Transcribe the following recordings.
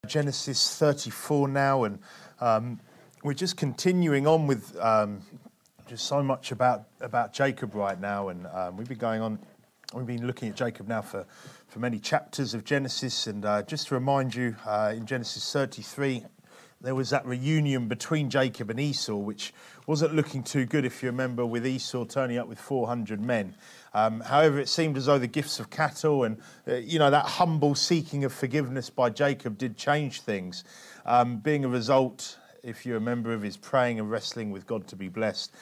Genesis 34 now, and we're just continuing on with just so much about Jacob right now, and we've been looking at Jacob now for many chapters of Genesis, and just to remind you, in Genesis 33, there was that reunion between Jacob and Esau, which wasn't looking too good, if you remember, with Esau turning up with 400 men. However, it seemed as though the gifts of cattle and, that humble seeking of forgiveness by Jacob did change things, being a result, if you remember, of his praying and wrestling with God to be blessed.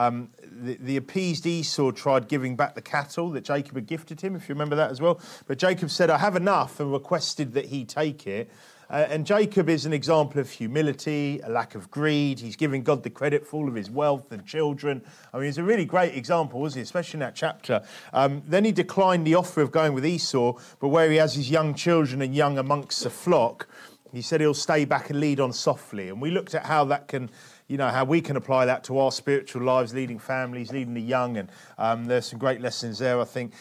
The appeased Esau tried giving back the cattle that Jacob had gifted him, if you remember that as well. But Jacob said, I have enough, and requested that he take it. And Jacob is an example of humility, a lack of greed. He's giving God the credit for all of his wealth and children. I mean, he's a really great example, wasn't he? Especially in that chapter. Then he declined the offer of going with Esau, but where he has his young children and young amongst the flock, he said he'll stay back and lead on softly. And we looked at how that can, how we can apply that to our spiritual lives, leading families, leading the young. And there's some great lessons there, I think.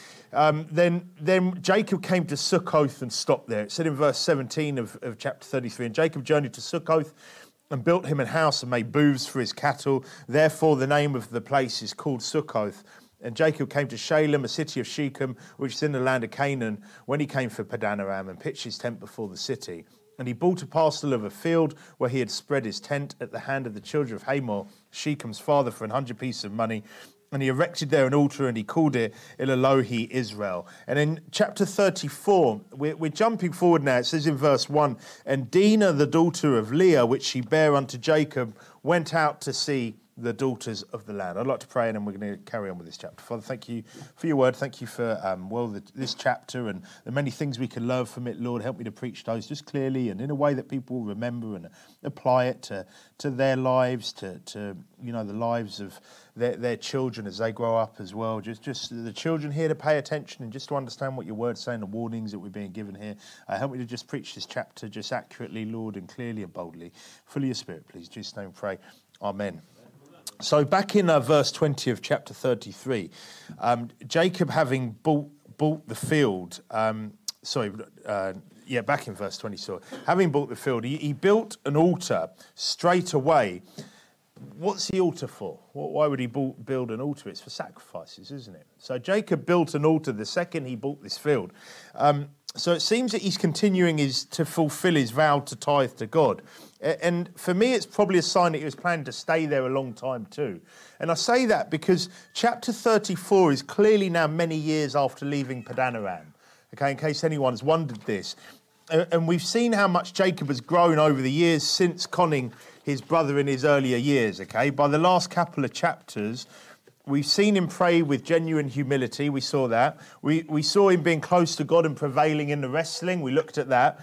Then Jacob came to Succoth and stopped there. It said in verse 17 of chapter 33, and Jacob journeyed to Succoth and built him a house and made booths for his cattle. Therefore the name of the place is called Succoth. And Jacob came to Shalem, a city of Shechem, which is in the land of Canaan, when he came for Padan Aram, and pitched his tent before the city. And he bought a parcel of a field where he had spread his tent at the hand of the children of Hamor, Shechem's father, for 100 pieces of money. And he erected there an altar, and he called it Elohi Israel. And in chapter 34, we're jumping forward now. It says in verse 1, and Dinah, the daughter of Leah, which she bare unto Jacob, went out to see the daughters of the land. I'd like to pray, and then we're going to carry on with this chapter. Father, thank you for your word. Thank you for, this chapter and the many things we can learn from it. Lord, help me to preach those just clearly and in a way that people will remember and apply it to their lives, to the lives of their children as they grow up as well. Just the children here to pay attention and just to understand what your word's saying, the warnings that we're being given here. Help me to just preach this chapter just accurately, Lord, and clearly and boldly. Full of your spirit, please. In Jesus' name we pray. Amen. So back in verse 20 of chapter 33, Jacob having bought the field, back in verse 20, having bought the field, he built an altar straight away. What's the altar for? Why would he build an altar? It's for sacrifices, isn't it? So Jacob built an altar the second he bought this field. So it seems that he's continuing to fulfill his vow to tithe to God. And for me, it's probably a sign that he was planning to stay there a long time too. And I say that because chapter 34 is clearly now many years after leaving Padan Aram. Okay, in case anyone's wondered this. And we've seen how much Jacob has grown over the years since conning his brother in his earlier years. Okay, by the last couple of chapters, we've seen him pray with genuine humility. We saw that. We saw him being close to God and prevailing in the wrestling. We looked at that.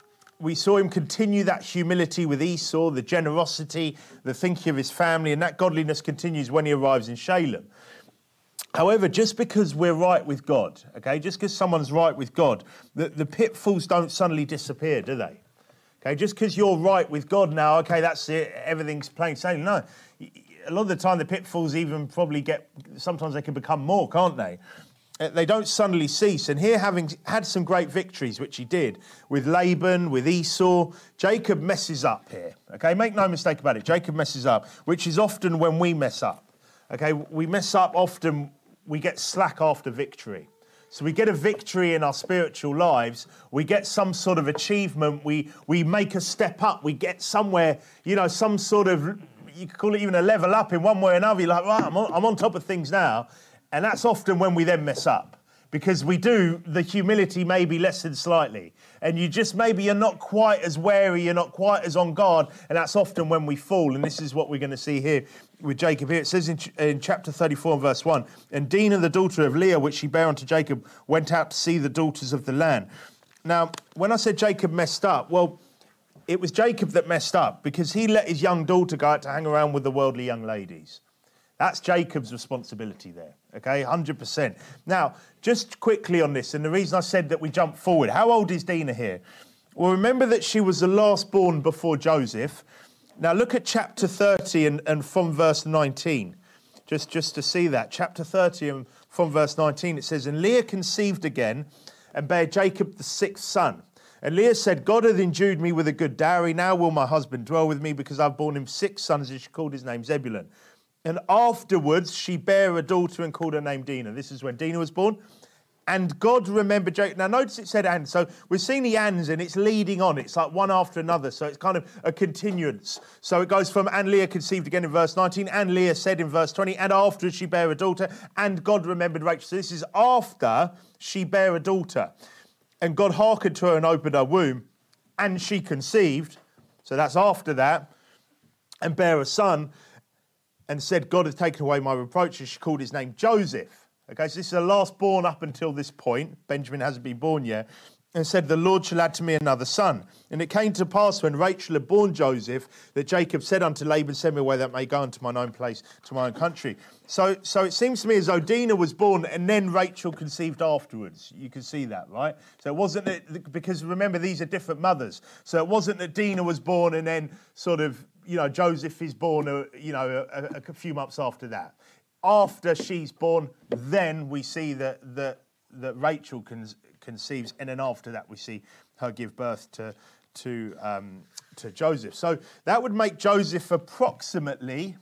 We saw him continue that humility with Esau, the generosity, the thinking of his family, and that godliness continues when he arrives in Shalem. However, just because we're right with God, okay, just because someone's right with God, the pitfalls don't suddenly disappear, do they? Okay, just because you're right with God now, okay, that's it, everything's plain sailing. No, a lot of the time the pitfalls even probably sometimes they can become more, can't they? They don't suddenly cease. And here, having had some great victories, which he did, with Laban, with Esau, Jacob messes up here. Okay, make no mistake about it. Jacob messes up, which is often when we mess up. Okay, we mess up often, we get slack after victory. So we get a victory in our spiritual lives, we get some sort of achievement, we make a step up, we get somewhere, some sort of, you could call it even a level up in one way or another. You're like, right, I'm on top of things now. And that's often when we then mess up, because the humility may be lessened slightly. And you're not quite as wary, you're not quite as on guard, and that's often when we fall. And this is what we're going to see here with Jacob here. It says in chapter 34 verse 1, and Dinah, the daughter of Leah, which she bare unto Jacob, went out to see the daughters of the land. Now, when I said Jacob messed up, well, it was Jacob that messed up, because he let his young daughter go out to hang around with the worldly young ladies. That's Jacob's responsibility there, okay, 100%. Now, just quickly on this, and the reason I said that we jump forward, how old is Dinah here? Well, remember that she was the last born before Joseph. Now, look at chapter 30 and from verse 19, just to see that. Chapter 30 and from verse 19, it says, and Leah conceived again and bare Jacob the sixth son. And Leah said, God hath endued me with a good dowry. Now will my husband dwell with me, because I've borne him 6 sons, and she called his name Zebulun. And afterwards she bare a daughter and called her name Dinah. This is when Dinah was born. And God remembered Jacob. Now notice it said and. So we're seeing the ands and it's leading on. It's like one after another. So it's kind of a continuance. So it goes from and Leah conceived again in verse 19. And Leah said in verse 20. And after she bare a daughter. And God remembered Rachel. So this is after she bare a daughter. And God hearkened to her and opened her womb. And she conceived. So that's after that. And bare a son. And said, God hath taken away my reproach. And she called his name Joseph. Okay, so this is the last born up until this point. Benjamin hasn't been born yet. And said, the Lord shall add to me another son. And it came to pass when Rachel had born Joseph, that Jacob said unto Laban, send me away that I may go unto mine own place, to my own country. So it seems to me as though Dinah was born and then Rachel conceived afterwards. You can see that, right? So it wasn't that, because remember, these are different mothers. So it wasn't that Dinah was born and then sort of, Joseph is born, a few months after that. After she's born, then we see that Rachel conceives, and then after that we see her give birth to Joseph. So that would make Joseph approximately,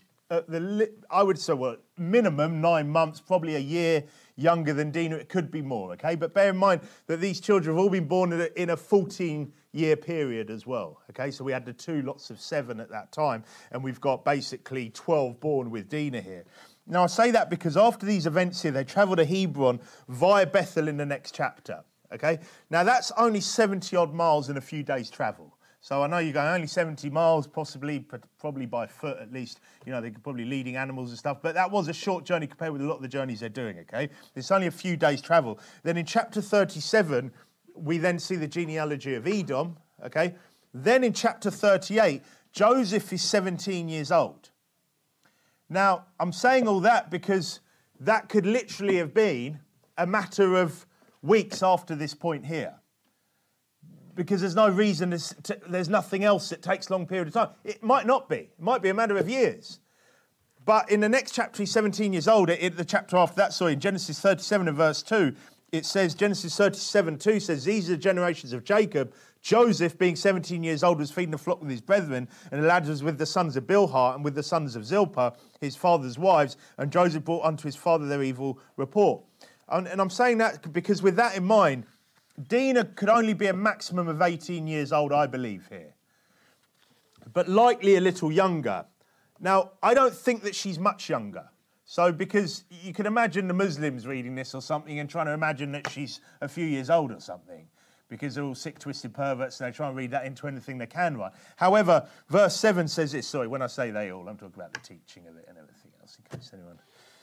I would say, minimum 9 months, probably a year younger than Dinah. It could be more, okay? But bear in mind that these children have all been born in a 14-year period as well, okay? So we had the 2 lots of 7 at that time, and we've got basically 12 born with Dinah here. Now, I say that because after these events here, they travel to Hebron via Bethel in the next chapter, okay? Now, that's only 70-odd miles in a few days' travel. So I know you're going only 70 miles, probably by foot at least. They're probably leading animals and stuff. But that was a short journey compared with a lot of the journeys they're doing, okay? It's only a few days' travel. Then in chapter 37, we then see the genealogy of Edom, okay? Then in chapter 38, Joseph is 17 years old. Now, I'm saying all that because that could literally have been a matter of weeks after this point here. Because there's no reason, there's nothing else that takes a long period of time. It might not be. It might be a matter of years. But in the next chapter, he's 17 years old. The chapter after that, in Genesis 37 and verse 2, it says, Genesis 37:2 says, these are the generations of Jacob. Joseph, being 17 years old, was feeding the flock with his brethren, and the lad was with the sons of Bilhah and with the sons of Zilpah, his father's wives, and Joseph brought unto his father their evil report. And I'm saying that because with that in mind, Dinah could only be a maximum of 18 years old, I believe, here. But likely a little younger. Now, I don't think that she's much younger. So, because you can imagine the Muslims reading this or something and trying to imagine that she's a few years old or something. Because they're all sick, twisted perverts, and they try and read that into anything they can, right? However, verse 7 says this. Sorry, when I say they all, I'm talking about the teaching of it and everything else, in case anyone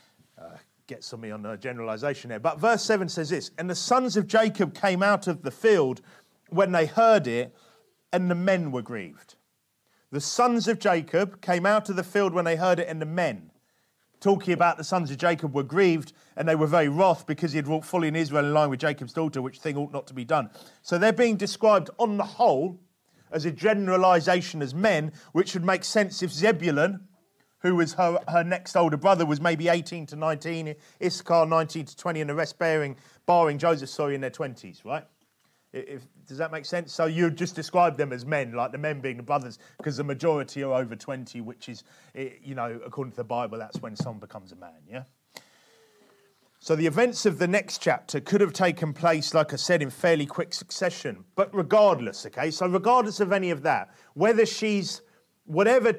gets on me on a generalisation there. But verse 7 says this, and the sons of Jacob came out of the field when they heard it, and the men were grieved. The sons of Jacob came out of the field when they heard it, and the men, talking about the sons of Jacob, were grieved, and they were very wroth because he had walked fully in Israel in line with Jacob's daughter, which thing ought not to be done. So they're being described on the whole as a generalisation as men, which would make sense if Zebulun, who was her next older brother, was maybe 18 to 19, Issachar 19 to 20, and the rest barring Joseph, in their 20s, right? Does that make sense? So you just describe them as men, like the men being the brothers, because the majority are over 20, which is, according to the Bible, that's when someone becomes a man, yeah? So the events of the next chapter could have taken place, like I said, in fairly quick succession. But regardless, okay? So regardless of any of that, whether she's, whatever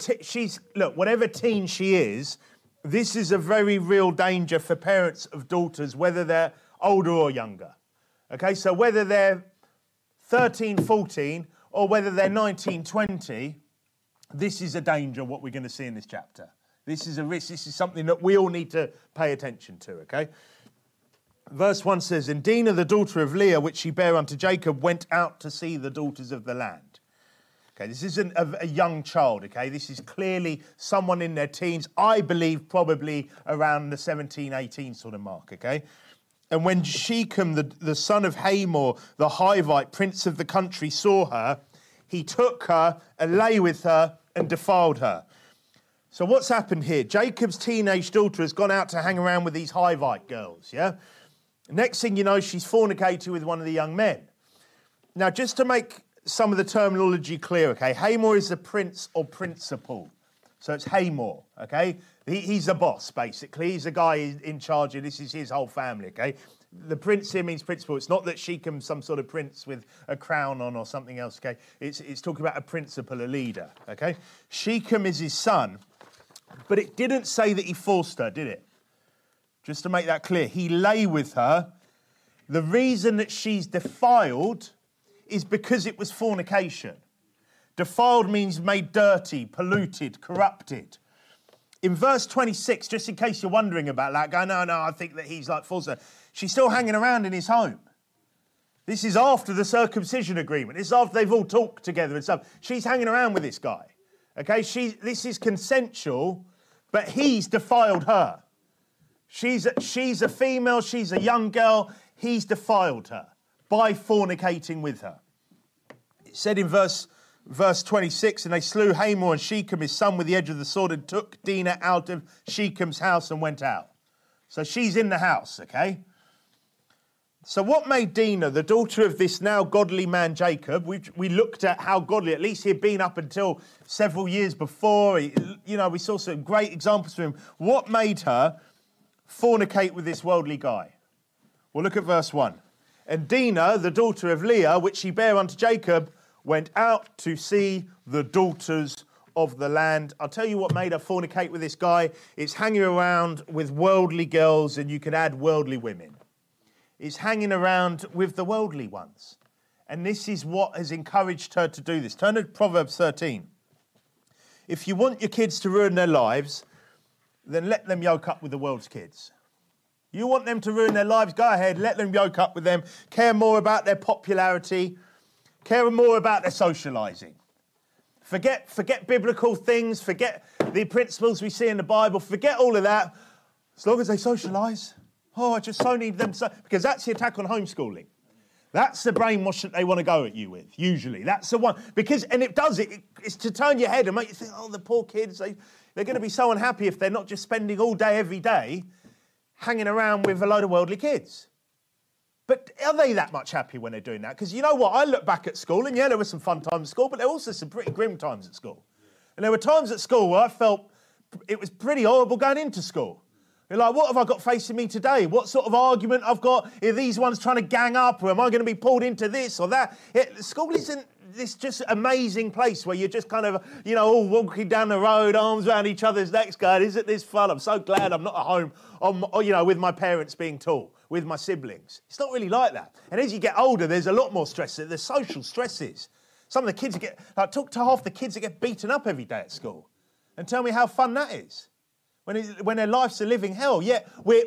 teen she is, this is a very real danger for parents of daughters, whether they're older or younger. Okay, so whether they're 13, 14, or whether they're 19, 20, this is a danger, what we're going to see in this chapter. This is a risk. This is something that we all need to pay attention to, okay? Verse 1 says, and Dinah, the daughter of Leah, which she bare unto Jacob, went out to see the daughters of the land. Okay, this isn't a young child, okay? This is clearly someone in their teens. I believe probably around the 17, 18 sort of mark, okay? And when Shechem, the son of Hamor, the Hivite, prince of the country, saw her, he took her and lay with her and defiled her. So what's happened here? Jacob's teenage daughter has gone out to hang around with these Hivite girls, yeah? Next thing you know, she's fornicated with one of the young men. Now, just to make some of the terminology clear, okay, Hamor is the prince or principal. So it's Hamor, okay? He's the boss, basically. He's the guy in charge of this is his whole family, okay? The prince here means principal. It's not that Shechem's some sort of prince with a crown on or something else, okay? It's talking about a principal, a leader, okay? Shechem is his son, but it didn't say that he forced her, did it? Just to make that clear, he lay with her. The reason that she's defiled is because it was fornication. Defiled means made dirty, polluted, corrupted. In verse 26, just in case you're wondering about that, go, no, I think that he's like false. She's still hanging around in his home. This is after the circumcision agreement. This is after they've all talked together and stuff. She's hanging around with this guy. Okay, this is consensual, but he's defiled her. She's a female, she's a young girl. He's defiled her by fornicating with her. It said in verse 26, and they slew Hamor and Shechem, his son, with the edge of the sword and took Dinah out of Shechem's house and went out. So she's in the house, okay? So what made Dinah, the daughter of this now godly man Jacob, we looked at how godly, at least he'd been up until several years before. We saw some great examples from him. What made her fornicate with this worldly guy? Well, look at verse 1. And Dinah, the daughter of Leah, which she bare unto Jacob, went out to see the daughters of the land. I'll tell you what made her fornicate with this guy. It's hanging around with worldly girls, and you could add worldly women. It's hanging around with the worldly ones. And this is what has encouraged her to do this. Turn to Proverbs 13. If you want your kids to ruin their lives, then let them yoke up with the world's kids. You want them to ruin their lives? Go ahead, let them yoke up with them. Care more about their popularity. Care more about their socialising. Forget biblical things. Forget the principles we see in the Bible. Forget all of that. As long as they socialise. Oh, I just so need them. Because that's the attack on homeschooling. That's the brainwash that they want to go at you with, usually. That's the one. And it does it. It's to turn your head and make you think, oh, the poor kids, they're going to be so unhappy if they're not just spending all day, every day, hanging around with a load of worldly kids. But are they that much happy when they're doing that? Because you know what? I look back at school, and yeah, there were some fun times at school, but there were also some pretty grim times at school. And there were times at school where I felt it was pretty horrible going into school. You're like, what have I got facing me today? What sort of argument I've got? Are these ones trying to gang up? Or am I going to be pulled into this or that? School isn't this just amazing place where you're just kind of, all walking down the road, arms around each other's necks going, isn't this fun? I'm so glad I'm not at home, with my parents being tall, with my siblings. It's not really like that. And as you get older, there's a lot more stress. There's social stresses. Some of the kids talk to half the kids that get beaten up every day at school. And tell me how fun that is. When their life's a living hell, yet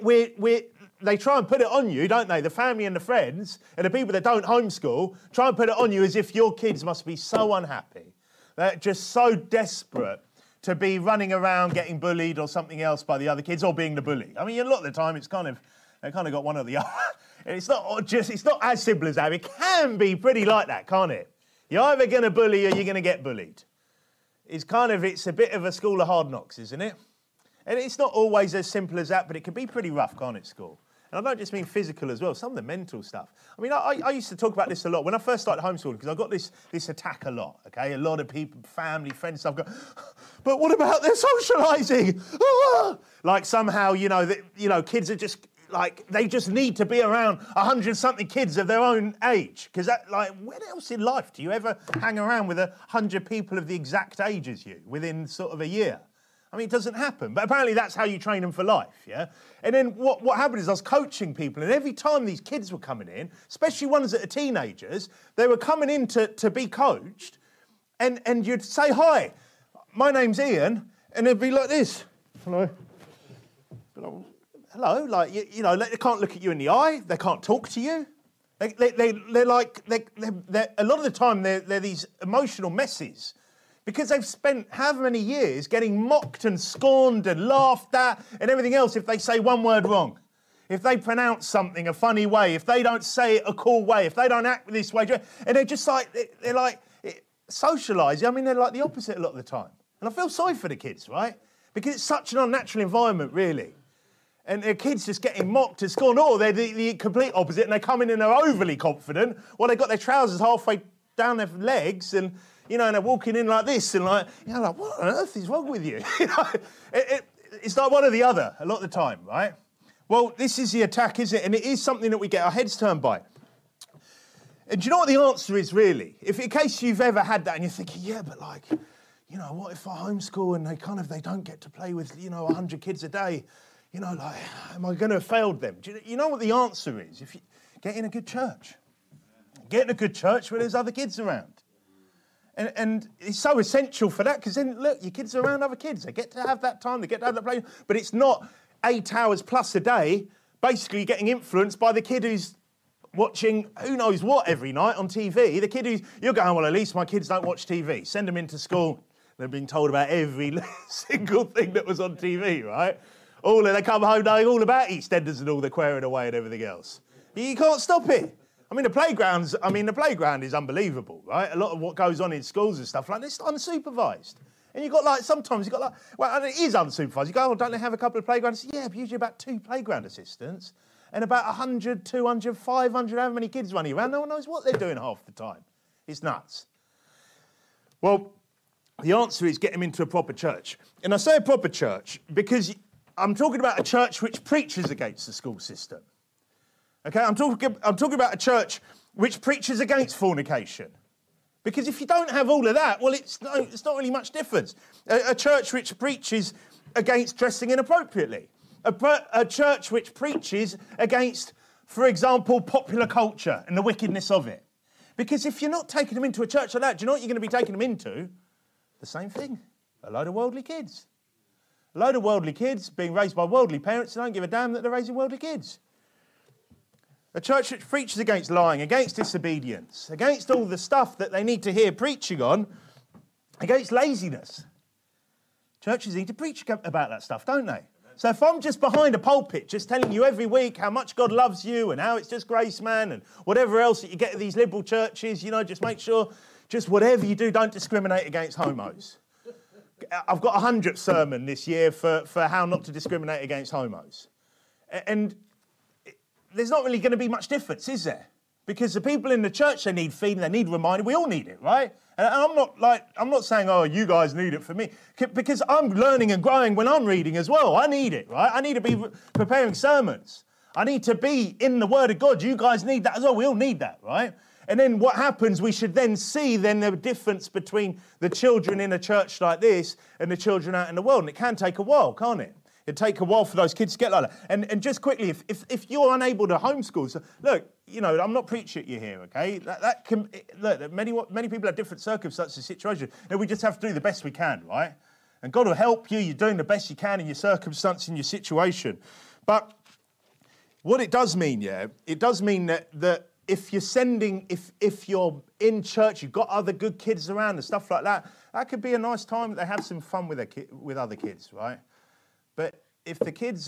they try and put it on you, don't they? The family and the friends and the people that don't homeschool try and put it on you as if your kids must be so unhappy. They're just so desperate to be running around getting bullied or something else by the other kids or being the bully. I mean, a lot of the time they kind of got one or the other. It's not as simple as that. It can be pretty like that, can't it? You're either going to bully or you're going to get bullied. It's a bit of a school of hard knocks, isn't it? And it's not always as simple as that, but it can be pretty rough, can't it, school? And I don't just mean physical as well, some of the mental stuff. I mean, I used to talk about this a lot. When I first started homeschooling, because I got this attack a lot, okay? A lot of people, family, friends, stuff go, but what about their socialising? Ah! Like somehow, kids are just, they just need to be around 100-something kids of their own age. Because when else in life do you ever hang around with 100 people of the exact age as you within sort of a year? I mean, it doesn't happen. But apparently that's how you train them for life, yeah? And then what happened is I was coaching people, and every time these kids were coming in, especially ones that are teenagers, they were coming in to be coached, and you'd say, hi, my name's Ian, and they'd be like this. Hello. Hello, they can't look at you in the eye, they can't talk to you. They're a lot of the time they're these emotional messes. Because they've spent however many years getting mocked and scorned and laughed at and everything else if they say one word wrong. If they pronounce something a funny way, if they don't say it a cool way, if they don't act this way. And they're just they're like socialising. I mean, they're like the opposite a lot of the time. And I feel sorry for the kids, right? Because it's such an unnatural environment, really. And their kids just getting mocked at school. No, they're the complete opposite, and they come in and they're overly confident. Well, they've got their trousers halfway down their legs, and, and they're walking in like this, and like what on earth is wrong with you? It's like one or the other a lot of the time, right? Well, this is the attack, is it? And it is something that we get our heads turned by. And do you know what the answer is, really? If in case you've ever had that and you're thinking, yeah, but like, what if I homeschool and they don't get to play with, 100 kids a day? Like, am I going to have failed them? Do you know what the answer is? If you get in a good church. Get in a good church where there's other kids around. And it's so essential for that, because then, look, your kids are around other kids. They get to have that time, they get to have that play. But it's not 8 hours plus a day, basically getting influenced by the kid who's watching who knows what every night on TV. The kid you're going, well, at least my kids don't watch TV. Send them into school. They're being told about every single thing that was on TV, right? They come home knowing all about EastEnders and all the queering away and everything else. You can't stop it. The playground is unbelievable, right? A lot of what goes on in schools and stuff like this is unsupervised. And sometimes you've got and it is unsupervised. You go, oh, don't they have a couple of playgrounds? Yeah, but usually about 2 playground assistants and about 100, 200, 500, however many kids running around. No one knows what they're doing half the time. It's nuts. Well, the answer is get them into a proper church. And I say a proper church because I'm talking about a church which preaches against the school system. Okay, I'm talking about a church which preaches against fornication. Because if you don't have all of that, well, it's not really much difference. A church which preaches against dressing inappropriately. A church which preaches against, for example, popular culture and the wickedness of it. Because if you're not taking them into a church like that, do you know what you're going to be taking them into? The same thing. A load of worldly kids. A load of worldly kids being raised by worldly parents who don't give a damn that they're raising worldly kids. A church which preaches against lying, against disobedience, against all the stuff that they need to hear preaching on, against laziness. Churches need to preach about that stuff, don't they? So if I'm just behind a pulpit, just telling you every week how much God loves you and how it's just grace, man, and whatever else that you get at these liberal churches, just make sure, just whatever you do, don't discriminate against homos. I've got a 100th sermon this year for how not to discriminate against homos. And there's not really going to be much difference, is there? Because the people in the church, they need feeding, they need reminding. We all need it, right? And I'm not saying, oh, you guys need it for me. Because I'm learning and growing when I'm reading as well. I need it, right? I need to be preparing sermons. I need to be in the Word of God. You guys need that as well. We all need that, right? And then what happens, we should then see the difference between the children in a church like this and the children out in the world. And it can take a while, can't it? It'd take a while for those kids to get like that. And just quickly, if you're unable to homeschool, so look, I'm not preaching at you here, okay? Many people have different circumstances, situations, and we just have to do the best we can, right? And God will help you. You're doing the best you can in your circumstance, in your situation. But what it does mean, it does mean that if you're in church, you've got other good kids around and stuff like that, that could be a nice time that they have some fun with other kids, right? But if the kids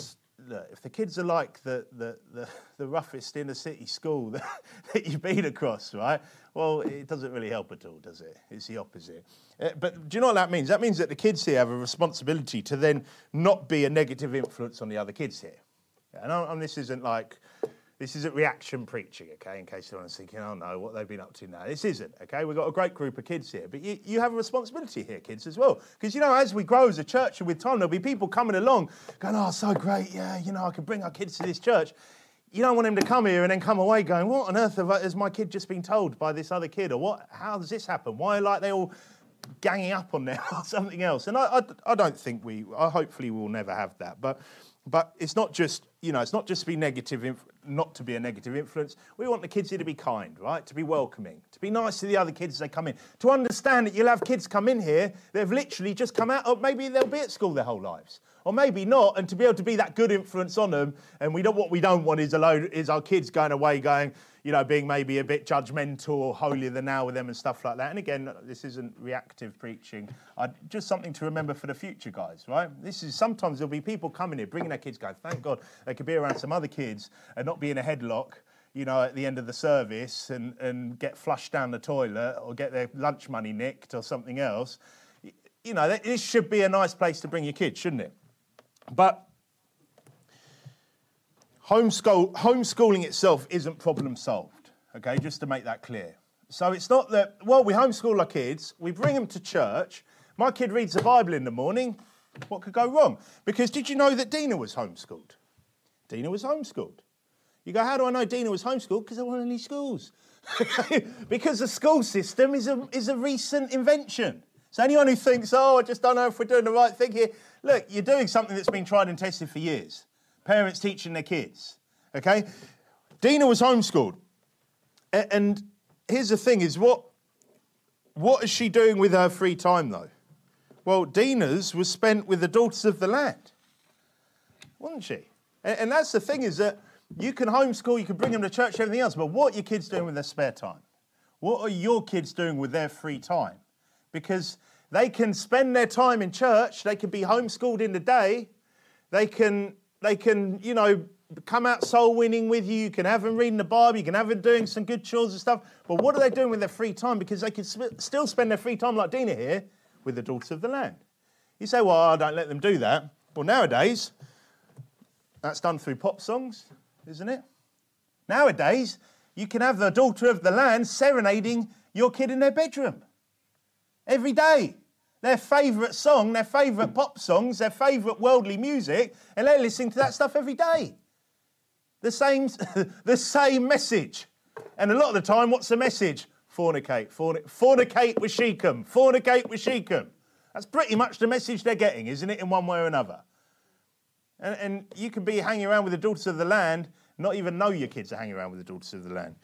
are like the roughest inner city school that you've been across, right? Well, it doesn't really help at all, does it? It's the opposite. But do you know what that means? That means that the kids here have a responsibility to then not be a negative influence on the other kids here. And this isn't reaction preaching, okay, in case anyone's thinking, oh no, what they've been up to now. This isn't, okay? We've got a great group of kids here. But you have a responsibility here, kids, as well. Because, as we grow as a church and with time, there'll be people coming along going, oh, so great, yeah, I can bring our kids to this church. You don't want them to come here and then come away going, what on earth has my kid just been told by this other kid? Or what? How does this happen? Why are they all ganging up on them or something else? And I don't think hopefully we'll never have that. But it's not just, it's not just to be negative, not to be a negative influence. We want the kids here to be kind, right? To be welcoming, to be nice to the other kids as they come in. To understand that you'll have kids come in here that have literally just come out, or maybe they'll be at school their whole lives. Or maybe not, and to be able to be that good influence on them. And what we don't want is our kids going away going, being maybe a bit judgmental or holier than thou with them and stuff like that. And again, this isn't reactive preaching. Just something to remember for the future, guys, right? Sometimes there'll be people coming here, bringing their kids, going, thank God they could be around some other kids and not be in a headlock, at the end of the service and get flushed down the toilet or get their lunch money nicked or something else. This should be a nice place to bring your kids, shouldn't it? But homeschooling itself isn't problem solved, okay, just to make that clear. So it's not that, well, we homeschool our kids, we bring them to church, my kid reads the Bible in the morning, what could go wrong? Because did you know that Dina was homeschooled? Dina was homeschooled. You go, how do I know Dina was homeschooled? Because there weren't any schools. Because the school system is a recent invention. So anyone who thinks, oh, I just don't know if we're doing the right thing here, look, you're doing something that's been tried and tested for years. Parents teaching their kids, okay? Dina was homeschooled. And here's the thing is, what is she doing with her free time, though? Well, Dina's was spent with the daughters of the land, wasn't she? And that's the thing is that you can homeschool, you can bring them to church, everything else, but what are your kids doing with their spare time? What are your kids doing with their free time? Because they can spend their time in church, they can be homeschooled in the day, they can, you know, come out soul winning with you, you can have them reading the Bible, you can have them doing some good chores and stuff, but what are they doing with their free time? Because they can still spend their free time like Dina here with the daughters of the land. You say, well, I don't let them do that. Well, nowadays, that's done through pop songs, isn't it? Nowadays, you can have the daughter of the land serenading your kid in their bedroom. Every day. Their favourite song, their favourite pop songs, their favourite worldly music, and they're listening to that stuff every day. The same message. And a lot of the time, what's the message? Fornicate. Fornicate with Shechem. Fornicate with Shechem. That's pretty much the message they're getting, isn't it, in one way or another? And you can be hanging around with the daughters of the land, not even know your kids are hanging around with the daughters of the land.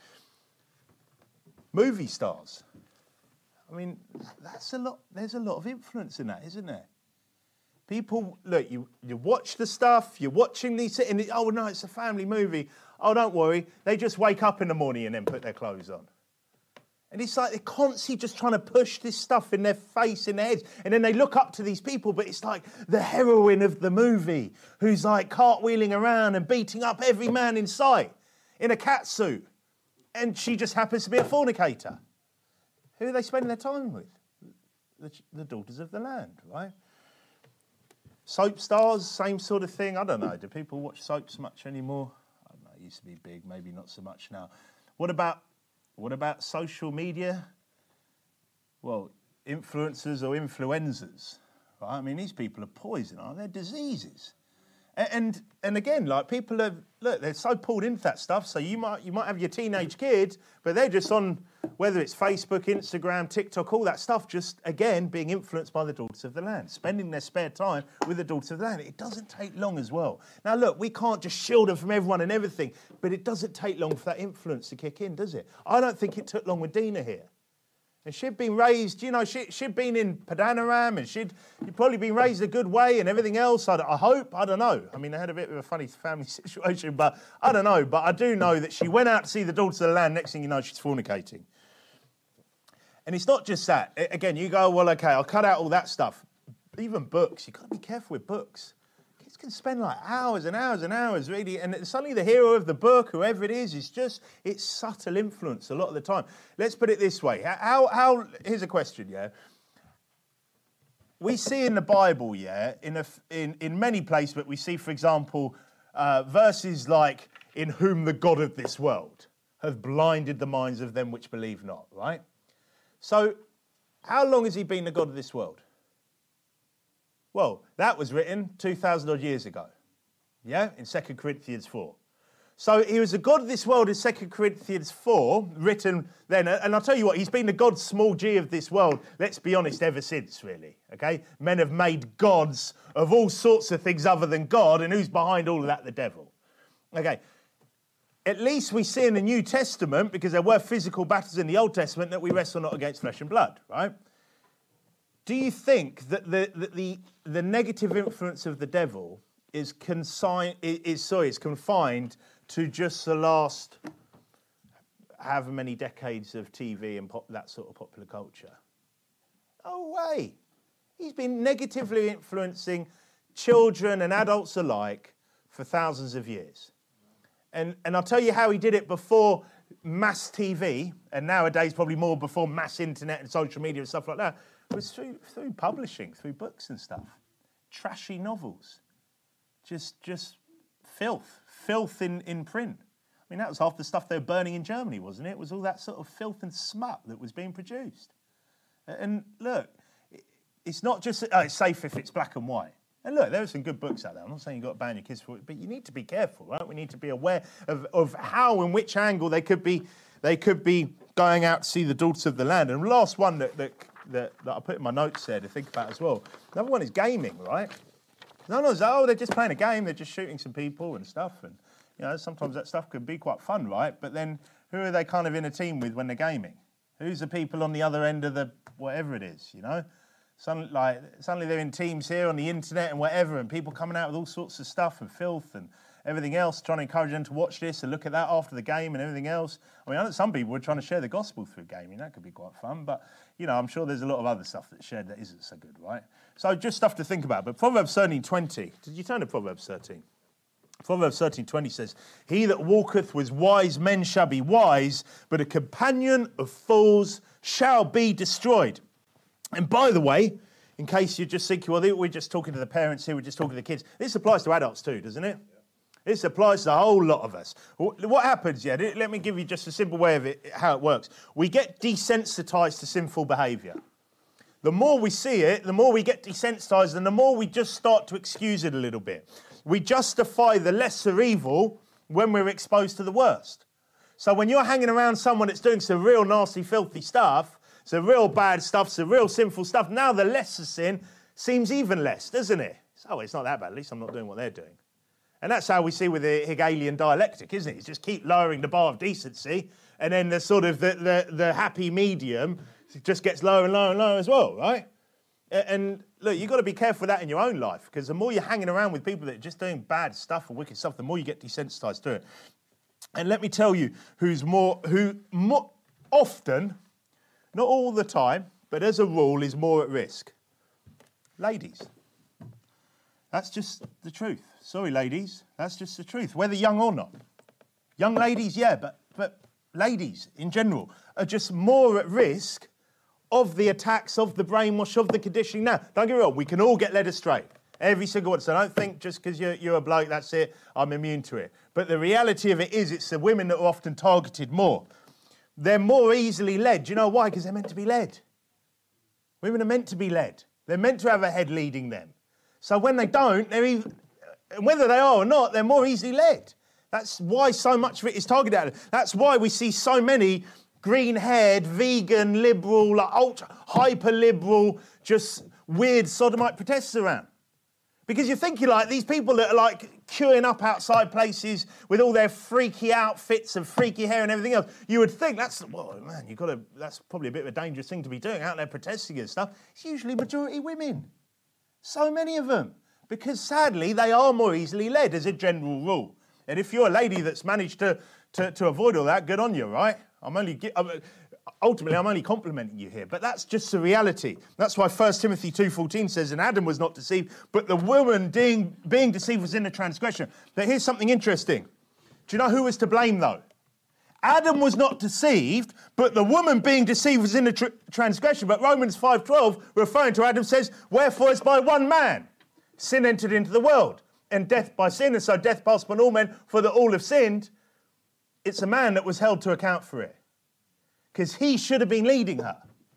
Movie stars. I mean, that's a lot. There's a lot of influence in that, isn't there? People, look, you watch the stuff, you're watching these, and oh no, it's a family movie. Oh, don't worry, they just wake up in the morning and then put their clothes on. And it's like they're constantly just trying to push this stuff in their face, in their heads. And then they look up to these people, but it's like the heroine of the movie who's like cartwheeling around and beating up every man in sight in a catsuit. And she just happens to be a fornicator. Who are they spending their time with? The daughters of the land, right? Soap stars, same sort of thing. I don't know. Do people watch soaps much anymore? I don't know. It used to be big, maybe not so much now. What about social media? Well, influencers or influencers, right? I mean, these people are poison, aren't they? They're diseases. And again, like people are, look, they're so pulled into that stuff. So you might have your teenage kids, but they're just on, whether it's Facebook, Instagram, TikTok, all that stuff, just again being influenced by the daughters of the land, spending their spare time with the daughters of the land. It doesn't take long as well. Now look, we can't just shield them from everyone and everything, but it doesn't take long for that influence to kick in, does it? I don't think it took long with Dina here. And she'd been raised, you know, she'd been in Padanaram and she'd probably been raised a good way and everything else. I hope, I don't know. I mean, they had a bit of a funny family situation, but I don't know. But I do know that she went out to see the daughters of the land. Next thing you know, she's fornicating. And it's not just that. Again, you go, well, okay, I'll cut out all that stuff. Even books, you've got to be careful with books. Kids can spend like hours and hours and hours reading, and suddenly the hero of the book, whoever it is it's subtle influence a lot of the time. Let's put it this way. Here's a question, yeah? We see in the Bible, yeah, in many places, but we see, for example, verses like, in whom the God of this world hath blinded the minds of them which believe not, right? So, how long has he been the God of this world? Well, that was written 2,000 odd years ago, yeah, in 2 Corinthians 4. So he was the God of this world in 2 Corinthians 4, written then. And I'll tell you what, he's been the God small g of this world, let's be honest, ever since, really, okay? Men have made gods of all sorts of things other than God, and who's behind all of that? The devil. Okay, at least we see in the New Testament, because there were physical battles in the Old Testament, that we wrestle not against flesh and blood, right? Do you think that the negative influence of the devil is confined to just the last however many decades of TV and that sort of popular culture? No way. He's been negatively influencing children and adults alike for thousands of years. And I'll tell you how he did it before mass TV, and nowadays probably more before mass internet and social media and stuff like that. It was through publishing, through books and stuff. Trashy novels. Just filth in print. I mean, that was half the stuff they were burning in Germany, wasn't it? It was all that sort of filth and smut that was being produced. And look, it's not just, it's safe if it's black and white. And look, there are some good books out there. I'm not saying you've got to ban your kids for it, but you need to be careful, right? We need to be aware of how and which angle they could be going out to see the daughters of the land. And the last one that I put in my notes there to think about as well. Another one is gaming, right? They're just playing a game, they're just shooting some people and stuff. And, you know, sometimes that stuff could be quite fun, right? But then who are they kind of in a team with when they're gaming? Who's the people on the other end of the whatever it is, you know? Suddenly they're in teams here on the internet and whatever, and people coming out with all sorts of stuff and filth and everything else, trying to encourage them to watch this and look at that after the game and everything else. I mean, I know some people are trying to share the gospel through gaming. That could be quite fun, but, you know, I'm sure there's a lot of other stuff that's shared that isn't so good, right? So just stuff to think about. But Proverbs 13:20, did you turn to Proverbs 13? Proverbs 13:20 says, "He that walketh with wise men shall be wise, but a companion of fools shall be destroyed." And by the way, in case you're just thinking, well, we're just talking to the parents here, we're just talking to the kids. This applies to adults too, doesn't it? Yeah. This applies to a whole lot of us. What happens, let me give you just a simple way of it, how it works. We get desensitized to sinful behavior. The more we see it, the more we get desensitized, and the more we just start to excuse it a little bit. We justify the lesser evil when we're exposed to the worst. So when you're hanging around someone that's doing some real nasty, filthy stuff, some real bad stuff, some real sinful stuff, now the lesser sin seems even less, doesn't it? Oh, it's not that bad. At least I'm not doing what they're doing. And that's how we see with the Hegelian dialectic, isn't it? You just keep lowering the bar of decency, and then the sort of the happy medium just gets lower and lower and lower as well, right? And look, you've got to be careful with that in your own life, because the more you're hanging around with people that are just doing bad stuff and wicked stuff, the more you get desensitized to it. And let me tell you who more often, not all the time, but as a rule, is more at risk. Ladies. That's just the truth. Sorry, ladies. That's just the truth, whether young or not. Young ladies, yeah, but ladies in general are just more at risk of the attacks, of the brainwash, of the conditioning. Now, don't get me wrong, we can all get led astray. Every single one. So don't think just because you're a bloke, that's it, I'm immune to it. But the reality of it is it's the women that are often targeted more. They're more easily led. Do you know why? Because they're meant to be led. Women are meant to be led. They're meant to have a head leading them. So when they don't, whether they are or not, they're more easily led. That's why so much of it is targeted at them. That's why we see so many green-haired, vegan, liberal, ultra, hyper-liberal, just weird sodomite protesters around. Because you're thinking like these people that are like queuing up outside places with all their freaky outfits and freaky hair and everything else. You would think that's probably a bit of a dangerous thing to be doing out there protesting and stuff. It's usually majority women. So many of them. Because sadly, they are more easily led as a general rule. And if you're a lady that's managed to avoid all that, good on you, right? Ultimately, I'm only complimenting you here, but that's just the reality. That's why 1 Timothy 2:14 says, "And Adam was not deceived, but the woman being deceived was in the transgression." But here's something interesting. Do you know who was to blame, though? Adam was not deceived, but the woman being deceived was in the transgression. But Romans 5:12, referring to Adam, says, "Wherefore it's by one man sin entered into the world, and death by sin, and so death passed upon all men, for that all have sinned." It's a man that was held to account for it, because he should have been leading her.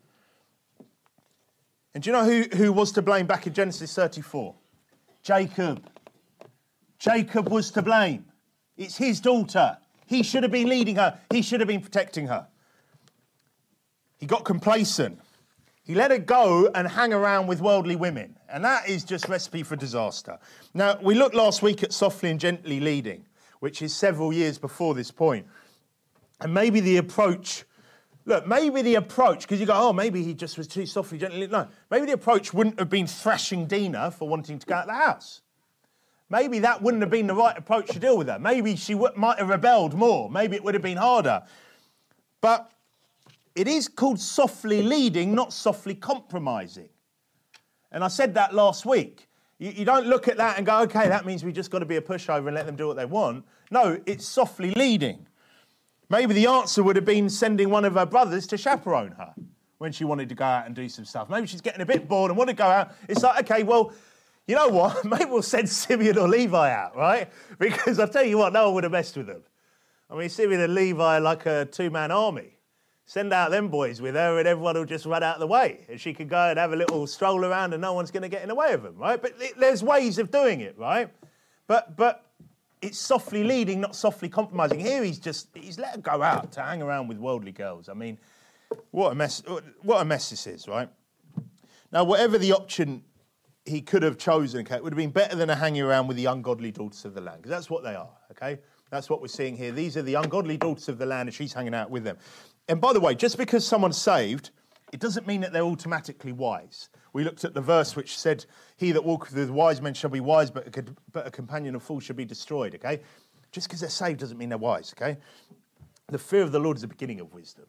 And do you know who was to blame back in Genesis 34? Jacob. Jacob was to blame. It's his daughter. He should have been leading her. He should have been protecting her. He got complacent. He let her go and hang around with worldly women. And that is just recipe for disaster. Now, we looked last week at softly and gently leading, which is several years before this point. And maybe the approach, because you go, oh, maybe he just was too softly, gently. No, maybe the approach wouldn't have been thrashing Dina for wanting to go out of the house. Maybe that wouldn't have been the right approach to deal with her. Maybe she might have rebelled more. Maybe it would have been harder. But it is called softly leading, not softly compromising. And I said that last week. You don't look at that and go, okay, that means we just got to be a pushover and let them do what they want. No, it's softly leading. Maybe the answer would have been sending one of her brothers to chaperone her when she wanted to go out and do some stuff. Maybe she's getting a bit bored and want to go out. It's like, okay, well, you know what? Maybe we'll send Simeon or Levi out, right? Because I'll tell you what, no one would have messed with them. I mean, Simeon and Levi are like a two-man army. Send out them boys with her and everyone will just run out of the way. And she could go and have a little stroll around and no one's going to get in the way of them, right? But there's ways of doing it, right? But it's softly leading, not softly compromising. Here he's let her go out to hang around with worldly girls. I mean, what a mess this is, right? Now, whatever the option he could have chosen, okay, it would have been better than hanging around with the ungodly daughters of the land, because that's what they are, okay? That's what we're seeing here. These are the ungodly daughters of the land, and she's hanging out with them. And by the way, just because someone's saved, it doesn't mean that they're automatically wise. We looked at the verse which said, he that walketh with wise men shall be wise, but a companion of fools shall be destroyed, okay? Just because they're saved doesn't mean they're wise, okay? The fear of the Lord is the beginning of wisdom.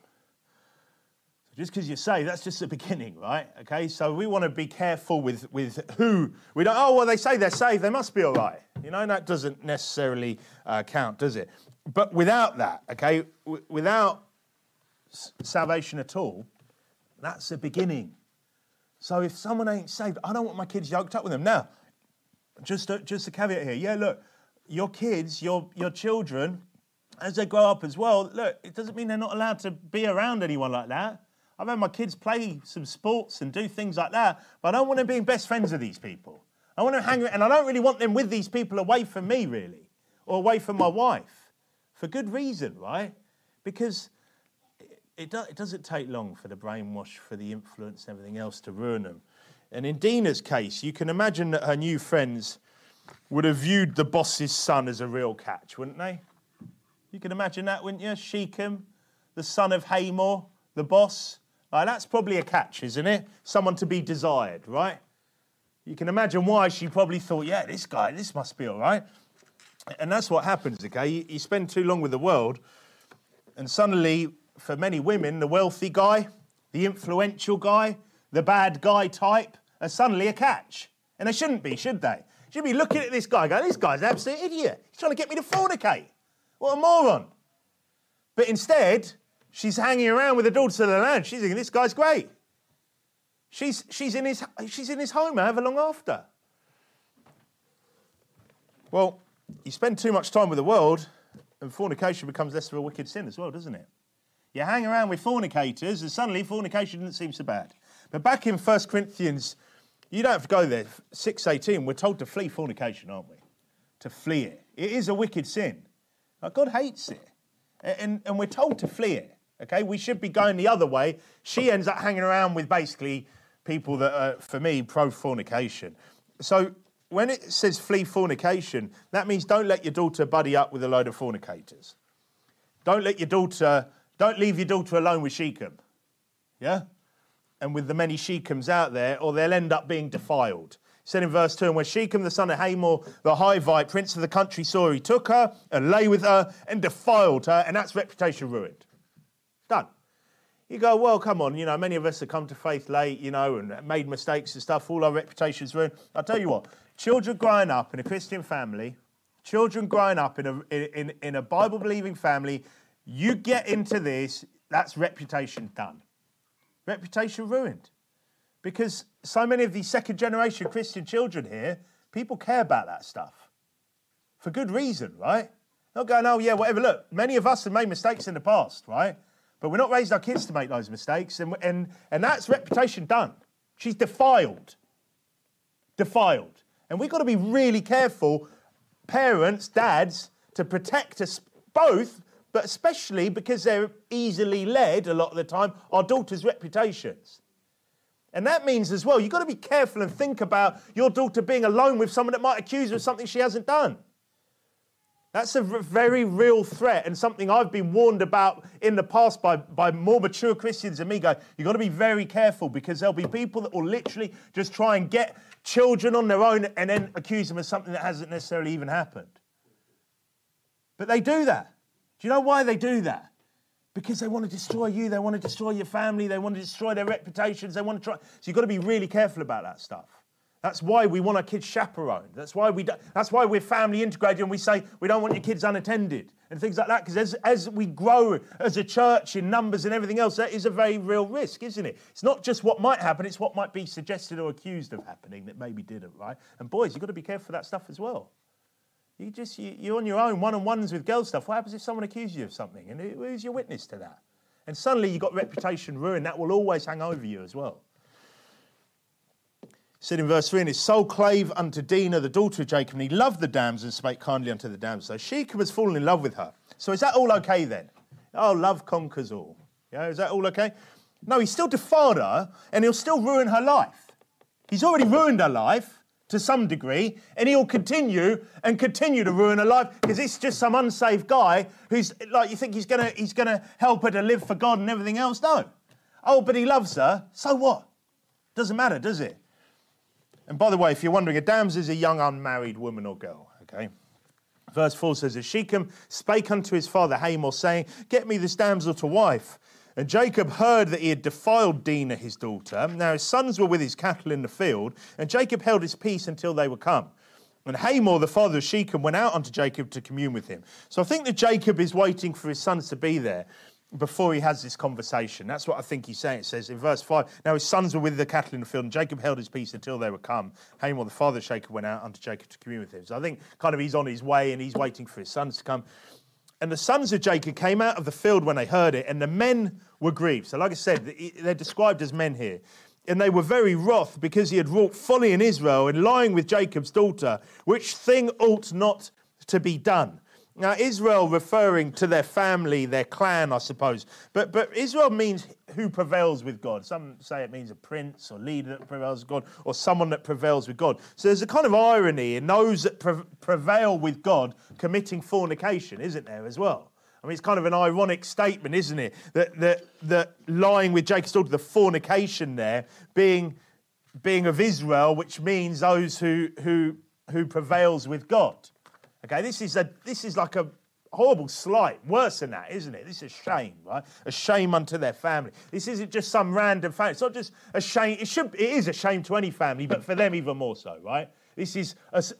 So just because you're saved, that's just the beginning, right? Okay, so we want to be careful with who. We don't, oh, well, they say they're saved, they must be all right. You know, that doesn't necessarily count, does it? But without that, okay, without salvation at all, that's the beginning. So if someone ain't saved, I don't want my kids yoked up with them. Now, just a caveat here. Yeah, look, your kids, your children, as they grow up as well, look, it doesn't mean they're not allowed to be around anyone like that. I've had my kids play some sports and do things like that, but I don't want them being best friends with these people. I want them hang around, and I don't really want them with these people away from me, really, or away from my wife, for good reason, right? Because it doesn't take long for the brainwash, for the influence and everything else to ruin them. And in Dina's case, you can imagine that her new friends would have viewed the boss's son as a real catch, wouldn't they? You can imagine that, wouldn't you? Shechem, the son of Hamor, the boss. That's probably a catch, isn't it? Someone to be desired, right? You can imagine why she probably thought, yeah, this must be all right. And that's what happens, okay? You spend too long with the world, and suddenly, for many women, the wealthy guy, the influential guy, the bad guy type are suddenly a catch. And they shouldn't be, should they? Should be looking at this guy going, this guy's an absolute idiot. He's trying to get me to fornicate. What a moron. But instead, she's hanging around with the daughters of the land. She's thinking, this guy's great. She's in his home however long after. Well, you spend too much time with the world, and fornication becomes less of a wicked sin as well, doesn't it? You hang around with fornicators, and suddenly fornication doesn't seem so bad. But back in 1 Corinthians, you don't have to go there, 6:18, we're told to flee fornication, aren't we? To flee it. It is a wicked sin. God hates it. And we're told to flee it, okay? We should be going the other way. She ends up hanging around with basically people that are, for me, pro-fornication. So when it says flee fornication, that means don't let your daughter buddy up with a load of fornicators. Don't leave your daughter alone with Shechem, yeah? And with the many Shechems out there, or they'll end up being defiled. It said in verse 2, and when Shechem, the son of Hamor, the Hivite, prince of the country, saw her, he took her and lay with her and defiled her, and that's reputation ruined. Done. You go, well, come on, many of us have come to faith late, and made mistakes and stuff, all our reputations ruined. I'll tell you what, children growing up in a Christian family, children growing up in a Bible-believing family, you get into this, that's reputation done. Reputation ruined. Because so many of these second-generation Christian children here, people care about that stuff. For good reason, right? Not going, oh, yeah, whatever. Look, many of us have made mistakes in the past, right? But we're not raising our kids to make those mistakes. And that's reputation done. She's defiled. Defiled. And we've got to be really careful, parents, dads, to protect us both, but especially because they're easily led a lot of the time, our daughters' reputations. And that means as well, you've got to be careful and think about your daughter being alone with someone that might accuse her of something she hasn't done. That's a very real threat, and something I've been warned about in the past by more mature Christians than me. You've got to be very careful, because there'll be people that will literally just try and get children on their own and then accuse them of something that hasn't necessarily even happened. But they do that. Do you know why they do that? Because they want to destroy you, they want to destroy your family, they want to destroy their reputations, they want to try. So you've got to be really careful about that stuff. That's why we want our kids chaperoned. That's why we're family integrated and we say we don't want your kids unattended and things like that. Because as we grow as a church in numbers and everything else, that is a very real risk, isn't it? It's not just what might happen, it's what might be suggested or accused of happening that maybe didn't, right? And boys, you've got to be careful for that stuff as well. You're on your own, one-on-ones with girl stuff. What happens if someone accuses you of something? And who's your witness to that? And suddenly you've got reputation ruined. That will always hang over you as well. Said in verse 3, and his soul clave unto Dinah, the daughter of Jacob, and he loved the damsel and spake kindly unto the damsel. So Shechem has fallen in love with her. So is that all okay then? Oh, love conquers all. Yeah, is that all okay? No, he still defiled her, and he'll still ruin her life. He's already ruined her life to some degree, and he'll continue to ruin her life because it's just some unsaved guy who's like, you think he's gonna help her to live for God and everything else? No. Oh, but he loves her. So what? Doesn't matter, does it? And by the way, if you're wondering, a damsel is a young unmarried woman or girl, okay? Verse 4 says, as Shechem spake unto his father Hamor, saying, get me this damsel to wife. And Jacob heard that he had defiled Dinah his daughter. Now his sons were with his cattle in the field, and Jacob held his peace until they were come. And Hamor, the father of Shechem, went out unto Jacob to commune with him. So I think that Jacob is waiting for his sons to be there before he has this conversation. That's what I think he's saying. It says in verse 5, now his sons were with the cattle in the field, and Jacob held his peace until they were come. Hamor, the father of Shechem, went out unto Jacob to commune with him. So I think kind of he's on his way and he's waiting for his sons to come. And the sons of Jacob came out of the field when they heard it, and the men were grieved. So like I said, they're described as men here. And they were very wroth because he had wrought folly in Israel in lying with Jacob's daughter, which thing ought not to be done. Now, Israel referring to their family, their clan, I suppose. But Israel means who prevails with God. Some say it means a prince or leader that prevails with God, or someone that prevails with God. So there's a kind of irony in those that prevail with God committing fornication, isn't there, as well? I mean, it's kind of an ironic statement, isn't it? That lying with Jacob's daughter, the fornication there, being of Israel, which means those who prevails with God. Okay, this is like a horrible slight. Worse than that, isn't it? This is shame, right? A shame unto their family. This isn't just some random family. It's not just a shame. It is a shame to any family, but for them even more so, right? This is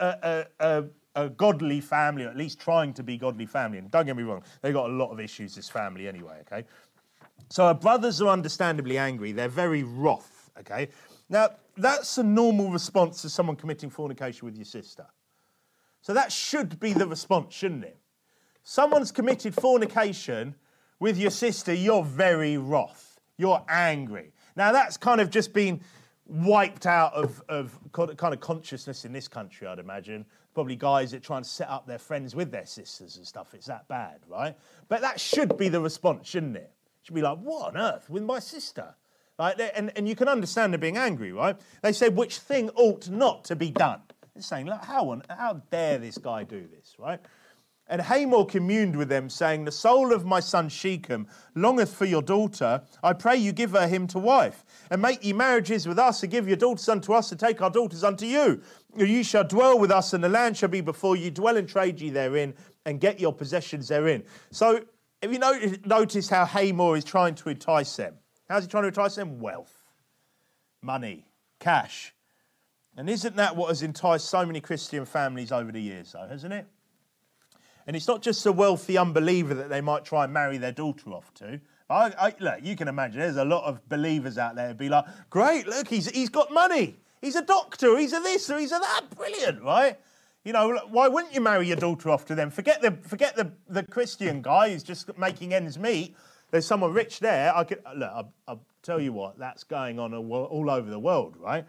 a godly family, or at least trying to be godly family. And don't get me wrong, they've got a lot of issues, this family anyway, okay? So our brothers are understandably angry. They're very wroth, okay? Now, that's a normal response to someone committing fornication with your sister. So that should be the response, shouldn't it? Someone's committed fornication with your sister, you're very wroth. You're angry. Now, that's kind of just been wiped out of kind of consciousness in this country, I'd imagine. Probably guys that try and set up their friends with their sisters and stuff. It's that bad, right? But that should be the response, shouldn't it? It should be like, what on earth with my sister? Like, and you can understand them being angry, right? They say, which thing ought not to be done? It's saying, look, how dare this guy do this, right? And Hamor communed with them, saying, the soul of my son Shechem longeth for your daughter. I pray you give her him to wife, and make ye marriages with us, and give your daughters unto us, and take our daughters unto you. You shall dwell with us, and the land shall be before you. Dwell and trade ye therein, and get your possessions therein. So, have you noticed how Hamor is trying to entice them? How's he trying to entice them? Wealth, money, cash. And isn't that what has enticed so many Christian families over the years, though, hasn't it? And it's not just a wealthy unbeliever that they might try and marry their daughter off to. Look, you can imagine there's a lot of believers out there who'd be like, great, look, he's got money. He's a doctor, he's a this or he's a that. Brilliant, right? You know, why wouldn't you marry your daughter off to them? Forget the Christian guy who's just making ends meet. There's someone rich there. I'll tell you what, that's going on all over the world, right?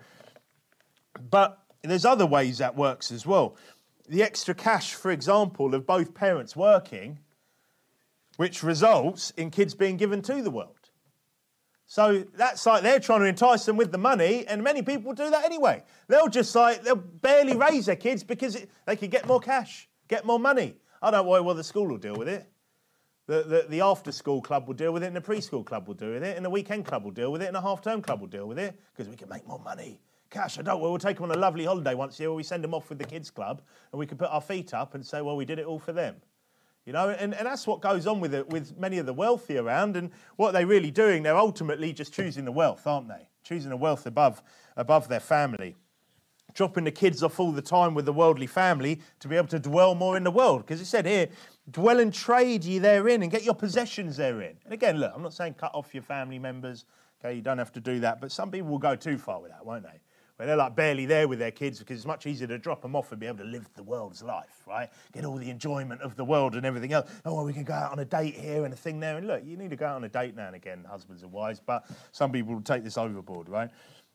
But there's other ways that works as well. The extra cash, for example, of both parents working, which results in kids being given to the world. So that's like they're trying to entice them with the money, and many people do that anyway. They'll barely raise their kids because they could get more cash, get more money. I don't worry, well, the school will deal with it. The after-school club will deal with it, and the preschool club will deal with it, and the weekend club will deal with it, and the half-term club will deal with it, because we can make more money. Cash, I don't worry, we'll take them on a lovely holiday once a year where we send them off with the kids' club, and we can put our feet up and say, well, we did it all for them. You know, and that's what goes on with many of the wealthy around, and what they're really doing, they're ultimately just choosing the wealth, aren't they? Choosing the wealth above their family. dropping the kids off all the time with the worldly family to be able to dwell more in the world. Because it said here, dwell and trade ye therein and get your possessions therein. And again, look, I'm not saying cut off your family members. Okay, you don't have to do that. But some people will go too far with that, won't they? Where they're like barely there with their kids because it's much easier to drop them off and be able to live the world's life, right? Get all the enjoyment of the world and everything else. Oh, well, we can go out on a date here and a thing there. And look, you need to go out on a date now and again, husbands and wives, but some people will take this overboard, right?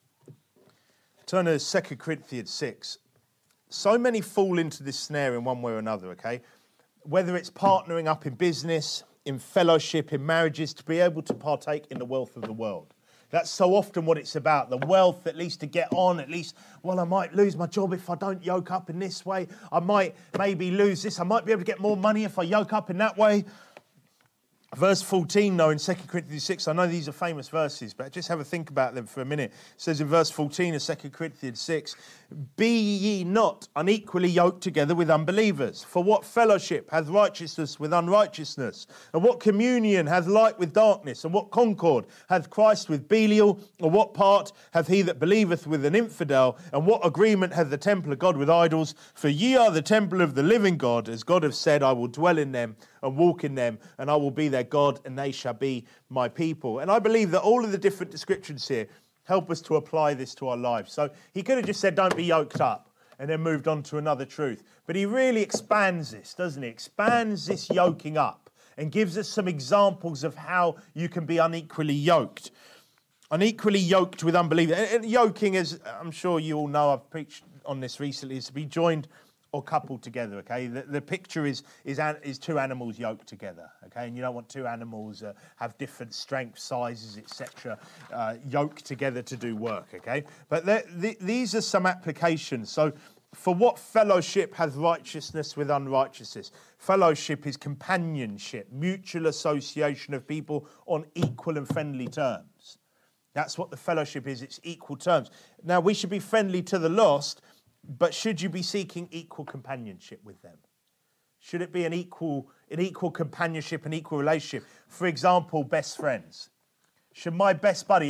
Turn to 2 Corinthians 6. So many fall into this snare in one way or another, okay? Whether it's partnering up in business, in fellowship, in marriages, to be able to partake in the wealth of the world. That's so often what it's about, the wealth, at least to get on, at least, well, I might lose my job if I don't yoke up in this way. I might maybe lose this. I might be able to get more money if I yoke up in that way. Verse 14, though, in 2 Corinthians 6, I know these are famous verses, but just have a think about them for a minute. It says in verse 14 of 2 Corinthians 6, be ye not unequally yoked together with unbelievers. For what fellowship hath righteousness with unrighteousness? And what communion hath light with darkness? And what concord hath Christ with Belial? Or what part hath he that believeth with an infidel? And what agreement hath the temple of God with idols? For ye are the temple of the living God, as God hath said, I will dwell in them and walk in them, and I will be their God, and they shall be my people. And I believe that all of the different descriptions here help us to apply this to our lives. So he could have just said, don't be yoked up, and then moved on to another truth. But he really expands this, doesn't he? Expands this yoking up and gives us some examples of how you can be unequally yoked. Unequally yoked with unbelievers. And yoking, as I'm sure you all know, I've preached on this recently, is to be joined or coupled together, okay? The picture is two animals yoked together, okay? And you don't want two animals have different strengths, sizes, etc., yoked together to do work, okay? But these are some applications. So, for what fellowship hath righteousness with unrighteousness? Fellowship is companionship, mutual association of people on equal and friendly terms. That's what the fellowship is, it's equal terms. Now, we should be friendly to the lost, but should you be seeking equal companionship with them? Should it be an equal companionship, an equal relationship? For example, best friends. Should my best buddy,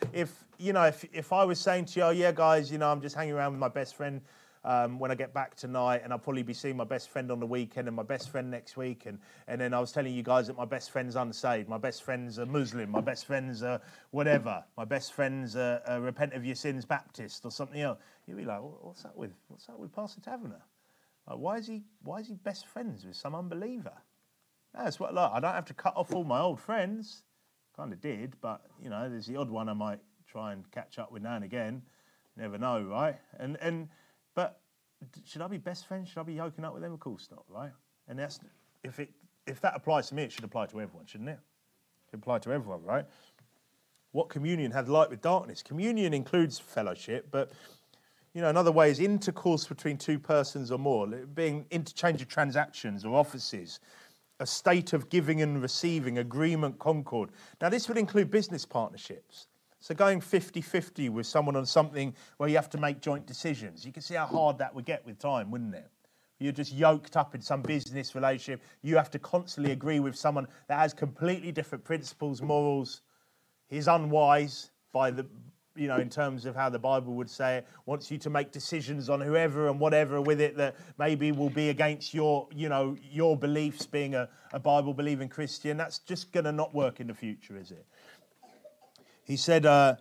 if I was saying to you, oh yeah, guys, I'm just hanging around with my best friend when I get back tonight, and I'll probably be seeing my best friend on the weekend and my best friend next week, and then I was telling you guys that my best friend's unsaved, my best friend's a Muslim, my best friend's whatever, my best friend's a Repent of Your Sins Baptist or something else. You'd be like, what's that with Pastor Taverner? Like, why is he best friends with some unbeliever? That's what. Look, I don't have to cut off all my old friends. Kind of did, but there's the odd one I might try and catch up with now and again. Never know, right? But should I be best friends? Should I be yoking up with them? Of course not, right? And that's if that applies to me, it should apply to everyone, shouldn't it? It should apply to everyone, right? What communion hath light with darkness? Communion includes fellowship, but another way is intercourse between two persons or more, being interchange of transactions or offices, a state of giving and receiving, agreement, concord. Now, this would include business partnerships. So going 50-50 with someone on something where you have to make joint decisions, you can see how hard that would get with time, wouldn't it? You're just yoked up in some business relationship. You have to constantly agree with someone that has completely different principles, morals. He's unwise in terms of how the Bible would say it, wants you to make decisions on whoever and whatever with it that maybe will be against your beliefs, being a Bible-believing Christian. That's just going to not work in the future, is it? He said,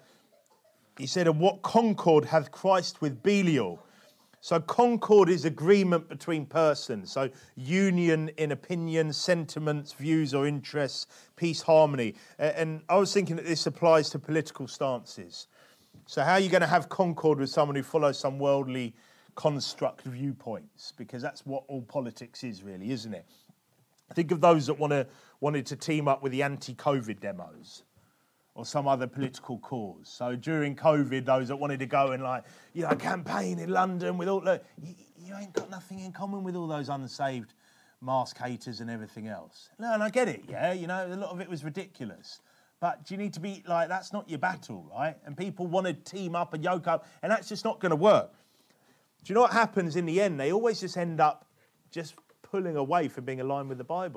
and what concord hath Christ with Belial? So concord is agreement between persons. So union in opinion, sentiments, views or interests, peace, harmony. And I was thinking that this applies to political stances. So how are you going to have concord with someone who follows some worldly construct viewpoints? Because that's what all politics is really, isn't it? Think of those that wanted to team up with the anti-COVID demos or some other political cause. So during COVID, those that wanted to go and campaign in London with all you ain't got nothing in common with all those unsaved mask haters and everything else. No, and I get it, yeah, a lot of it was ridiculous. But do you need to be that's not your battle, right? And people want to team up and yoke up, and that's just not going to work. Do you know what happens in the end? They always just end up just pulling away from being aligned with the Bible.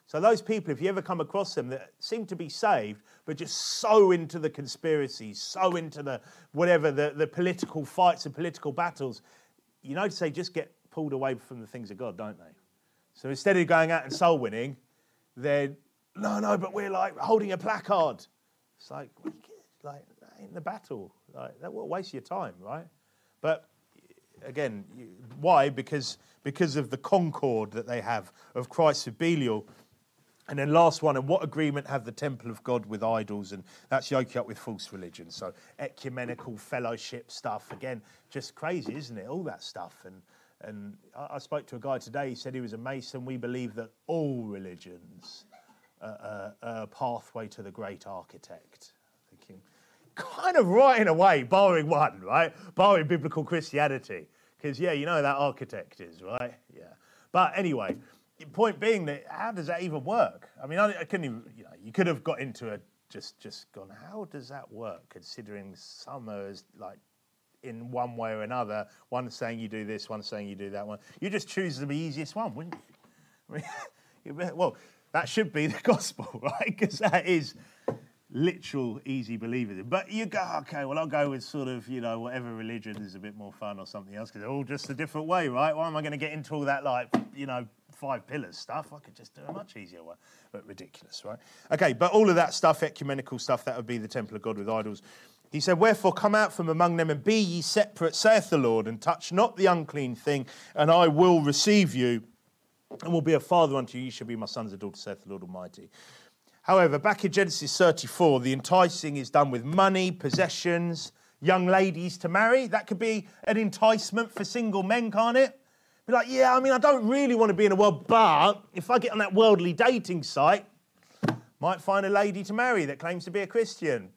So those people, if you ever come across them that seem to be saved, but just so into the conspiracies, so into the whatever, the political fights and political battles, you notice they just get pulled away from the things of God, don't they? So instead of going out and soul winning, they're, no, but we're like holding a placard. It's like that ain't the battle. Like, that will waste your time, right? But again, why? Because of the concord that they have of Christ with Belial. And then last one, and what agreement have the temple of God with idols? And that's yoke up with false religion. So ecumenical fellowship stuff, again, just crazy, isn't it? All that stuff. And I spoke to a guy today, he said he was a Mason. We believe that all religions are a pathway to the great architect. Thinking, kind of right in a way, barring one, right? Barring biblical Christianity. Because, yeah, you know who that architect is, right? Yeah. But anyway, point being that how does that even work? I mean, I couldn't even, you could have got into a, just gone, how does that work? Considering some are like in one way or another, one saying you do this, one saying you do that one. You just choose the easiest one, wouldn't you? I mean, well, that should be the gospel, right? Because that is literal easy believers. But you go, okay, well, I'll go with sort of, whatever religion is a bit more fun or something else, because they're all just a different way, right? Why am I going to get into all that, 5 pillars stuff? I could just do a much easier one. But ridiculous, right? Okay, but all of that stuff, ecumenical stuff, that would be the temple of God with idols. He said, wherefore come out from among them and be ye separate, saith the Lord, and touch not the unclean thing, and I will receive you, and will be a father unto you. You shall be my sons and daughters, saith the Lord Almighty. However, back in Genesis 34, the enticing is done with money, possessions, young ladies to marry. That could be an enticement for single men, can't it? Be like, yeah, I mean, I don't really want to be in a world, but if I get on that worldly dating site, might find a lady to marry that claims to be a Christian.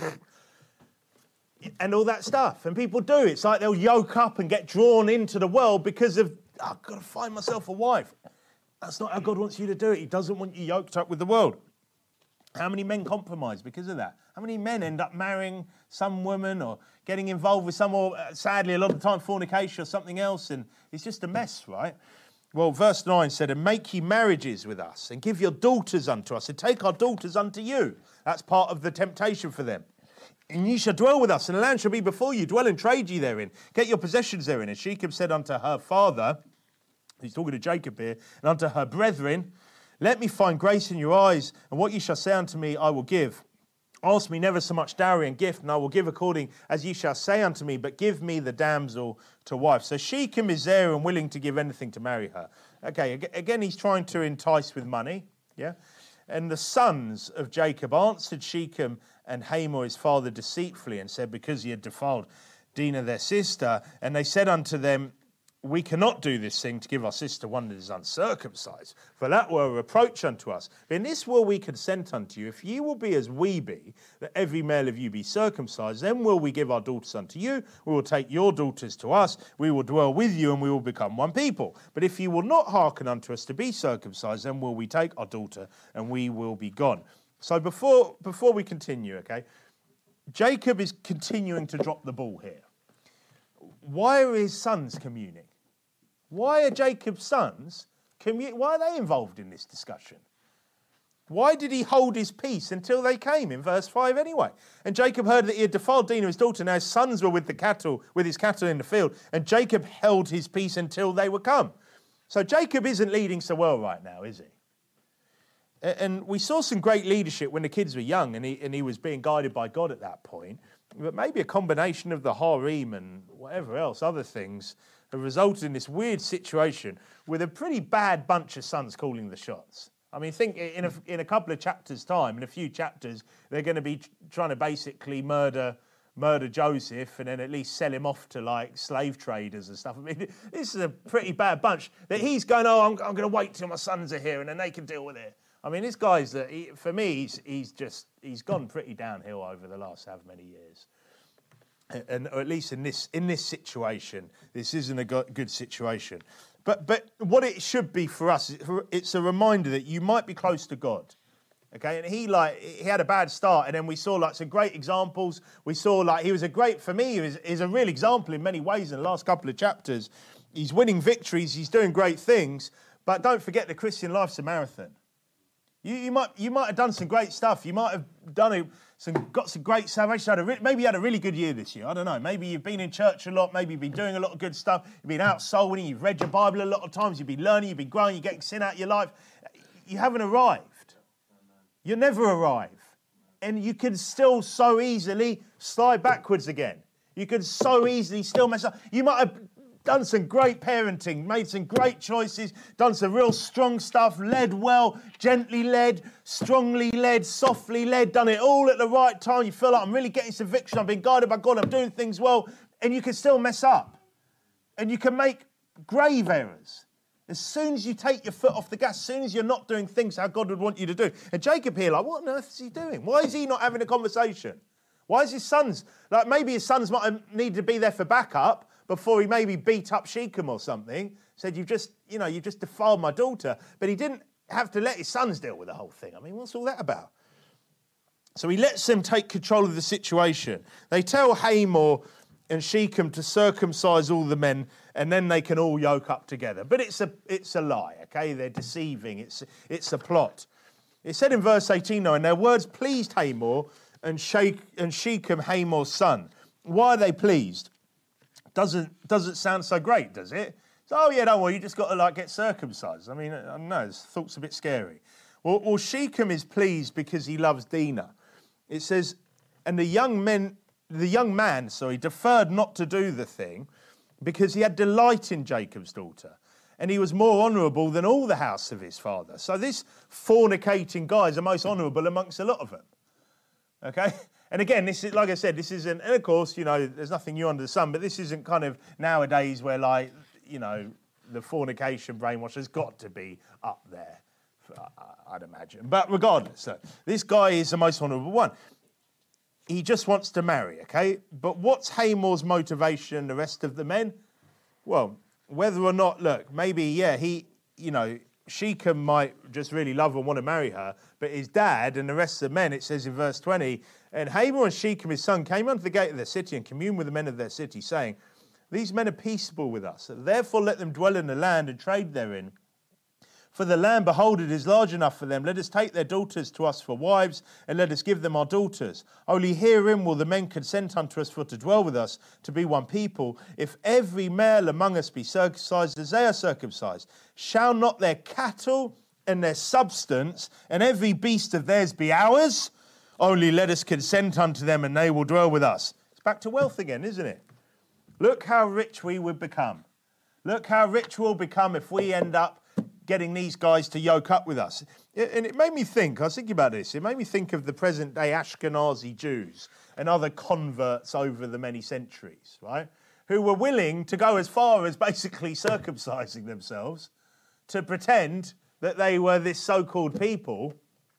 And all that stuff. And people do. It's like they'll yoke up and get drawn into the world because of, I've got to find myself a wife. That's not how God wants you to do it. He doesn't want you yoked up with the world. How many men compromise because of that? How many men end up marrying some woman or getting involved with some, or sadly, a lot of the time, fornication or something else, and it's just a mess, right? Well, verse 9 said, and make ye marriages with us, and give your daughters unto us, and take our daughters unto you. That's part of the temptation for them. And ye shall dwell with us, and the land shall be before you. Dwell and trade ye therein. Get your possessions therein. And Shechem said unto her father, he's talking to Jacob here, and unto her brethren, let me find grace in your eyes, and what ye shall say unto me I will give. Ask me never so much dowry and gift, and I will give according as ye shall say unto me, but give me the damsel to wife. So Shechem is there and willing to give anything to marry her. Okay, again, he's trying to entice with money, yeah? And the sons of Jacob answered Shechem and Hamor his father deceitfully, and said, because he had defiled Dinah their sister, and they said unto them, we cannot do this thing to give our sister one that is uncircumcised, for that were a reproach unto us. But in this will we consent unto you, if ye will be as we be, that every male of you be circumcised, then will we give our daughters unto you, we will take your daughters to us, we will dwell with you, and we will become one people. But if ye will not hearken unto us to be circumcised, then will we take our daughter, and we will be gone. So before we continue, okay, Jacob is continuing to drop the ball here. Why are his sons communing? Why are Jacob's sons why are they involved in this discussion? Why did he hold his peace until they came in verse 5 anyway? And Jacob heard that he had defiled Dinah his daughter. Now his sons were with his cattle in the field, and Jacob held his peace until they were come. So Jacob isn't leading so well right now, is he? And we saw some great leadership when the kids were young, and he was being guided by God at that point. But maybe a combination of the harem and whatever else, other things, have resulted in this weird situation with a pretty bad bunch of sons calling the shots. I mean, think in a couple of chapters' time, in a few chapters, they're going to be trying to basically murder Joseph and then at least sell him off to like slave traders and stuff. I mean, this is a pretty bad bunch that he's going, I'm going to wait till my sons are here and then they can deal with it. I mean, this guy's, for me, he's gone pretty downhill over the last however many years. And or at least in this situation, this isn't a good situation. But what it should be for us, it's a reminder that you might be close to God. Okay, and he had a bad start, and then we saw some great examples. We saw he was a real example in many ways in the last couple of chapters. He's winning victories, he's doing great things, but don't forget the Christian life's a marathon. You might have done some great stuff. You might have got some great salvation. Maybe you had a really good year this year. I don't know. Maybe you've been in church a lot. Maybe you've been doing a lot of good stuff. You've been out soul winning. You've read your Bible a lot of times. You've been learning. You've been growing. You're getting sin out of your life. You haven't arrived. You never arrive. And you can still so easily slide backwards again. You can so easily still mess up. You might have done some great parenting, made some great choices, done some real strong stuff, led well, gently led, strongly led, softly led, done it all at the right time. You feel like, I'm really getting some victory, I'm being guided by God, I'm doing things well, and you can still mess up. And you can make grave errors. As soon as you take your foot off the gas, as soon as you're not doing things how God would want you to do. And Jacob here, like, what on earth is he doing? Why is he not having a conversation? Why is his sons, like maybe his sons might have needed to be there for backup before he maybe beat up Shechem or something, said, you've just defiled my daughter. But he didn't have to let his sons deal with the whole thing. I mean, what's all that about? So he lets them take control of the situation. They tell Hamor and Shechem to circumcise all the men, and then they can all yoke up together. But it's a lie, okay? They're deceiving. It's a plot. It said in verse 18 now, and their words pleased Hamor and Shechem, Hamor's son. Why are they pleased? Doesn't sound so great, does it? So, oh yeah, don't worry, you just got to get circumcised. I mean, I don't know, this thought's a bit scary. Well, Shechem is pleased because he loves Dinah. It says, and the young man, deferred not to do the thing because he had delight in Jacob's daughter, and he was more honourable than all the house of his father. So this fornicating guy is the most honourable amongst a lot of them. Okay? And again, this is, like I said, this isn't, and of course, there's nothing new under the sun, but this isn't kind of nowadays where, the fornication brainwash has got to be up there, I'd imagine. But regardless, so this guy is the most honourable one. He just wants to marry, okay? But what's Hamor's motivation, the rest of the men? Well, whether or not, look, maybe, Shechem might just really love her and want to marry her, but his dad and the rest of the men, it says in verse 20, and Hamor and Shechem, his son, came unto the gate of their city and communed with the men of their city, saying, these men are peaceable with us, therefore let them dwell in the land and trade therein. For the land, behold, it is large enough for them. Let us take their daughters to us for wives, and let us give them our daughters. Only herein will the men consent unto us for to dwell with us, to be one people. If every male among us be circumcised as they are circumcised, shall not their cattle and their substance and every beast of theirs be ours? Only let us consent unto them, and they will dwell with us. It's back to wealth again, isn't it? Look how rich we would become. Look how rich we'll become if we end up getting these guys to yoke up with us. And it made me think, I was thinking about this, it made me think of the present day Ashkenazi Jews and other converts over the many centuries, right? Who were willing to go as far as basically circumcising themselves to pretend that they were this so-called people.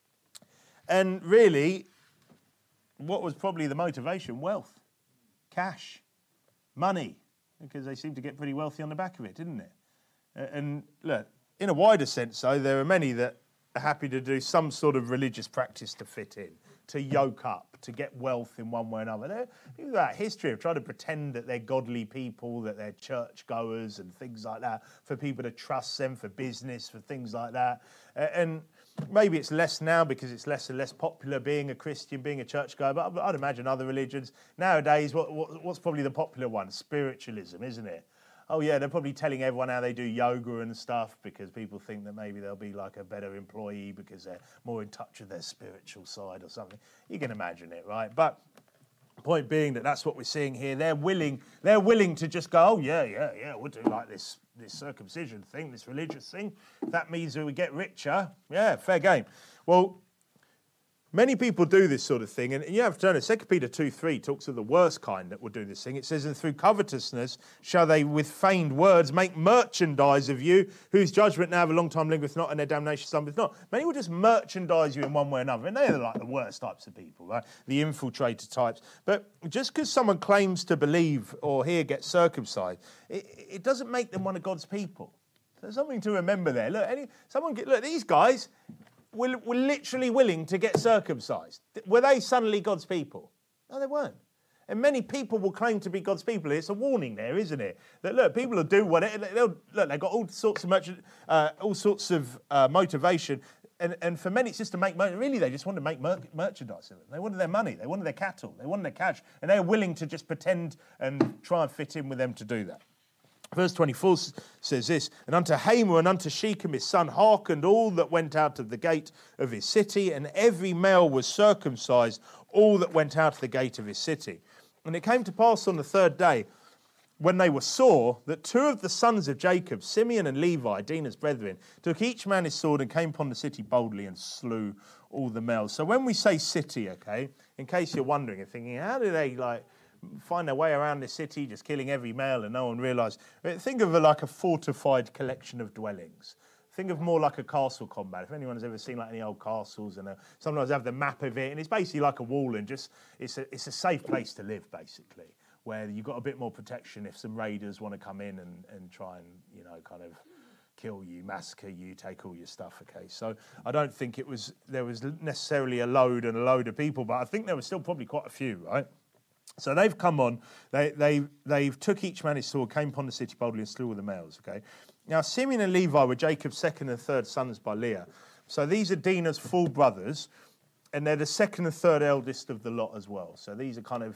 And really, what was probably the motivation? Wealth, cash, money, because they seemed to get pretty wealthy on the back of it, didn't it? And look, in a wider sense, though, there are many that are happy to do some sort of religious practice to fit in, to yoke up, to get wealth in one way or another. There are people that history of trying to pretend that they're godly people, that they're churchgoers and things like that, for people to trust them for business, for things like that. And maybe it's less now because it's less and less popular being a Christian, being a churchgoer, but I'd imagine other religions. Nowadays, what's probably the popular one? Spiritualism, isn't it? Oh yeah, they're probably telling everyone how they do yoga and stuff because people think that maybe they'll be like a better employee because they're more in touch with their spiritual side or something. You can imagine it, right? But point being that that's what we're seeing here. They're willing to just go, oh yeah, we'll do like this circumcision thing, this religious thing. If that means that we get richer, yeah, fair game. Well, many people do this sort of thing, and you have to turn it. 2 Peter 2:3 talks of the worst kind that will do this thing. It says, and through covetousness shall they with feigned words make merchandise of you, whose judgment now of a long time lingereth not, and their damnation stumbleth not. Many will just merchandise you in one way or another, and they're like the worst types of people, right? The infiltrator types. But just because someone claims to believe or here get circumcised, it doesn't make them one of God's people. There's something to remember there. Look, these guys were literally willing to get circumcised. Were they suddenly God's people? No, they weren't. And many people will claim to be God's people. It's a warning there, isn't it? That look, people will do whatever. They've got all sorts of motivation, and for many, it's just to make money. Really, they just wanted to make merchandise of it. They wanted their money. They wanted their cattle. They wanted their cash. And they were willing to just pretend and try and fit in with them to do that. Verse 24 says this, and unto Hamor and unto Shechem his son hearkened all that went out of the gate of his city, and every male was circumcised, all that went out of the gate of his city. And it came to pass on the third day, when they were sore, that two of the sons of Jacob, Simeon and Levi, Dinah's brethren, took each man his sword and came upon the city boldly and slew all the males. So when we say city, okay, in case you're wondering and thinking, how do they find their way around the city, just killing every male and no one realised? Think of it like a fortified collection of dwellings. Think of more like a castle combat. If anyone's ever seen any old castles, and sometimes they have the map of it, and it's basically like a wall, and just it's a safe place to live, basically, where you've got a bit more protection if some raiders want to come in and try and kind of kill you, massacre you, take all your stuff. Okay, so I don't think there was necessarily a load of people, but I think there was still probably quite a few, right? So they've come on, they've took each man his sword, came upon the city boldly and slew all the males, okay? Now, Simeon and Levi were Jacob's second and third sons by Leah. So these are Dinah's full brothers, and they're the second and third eldest of the lot as well. So these are kind of,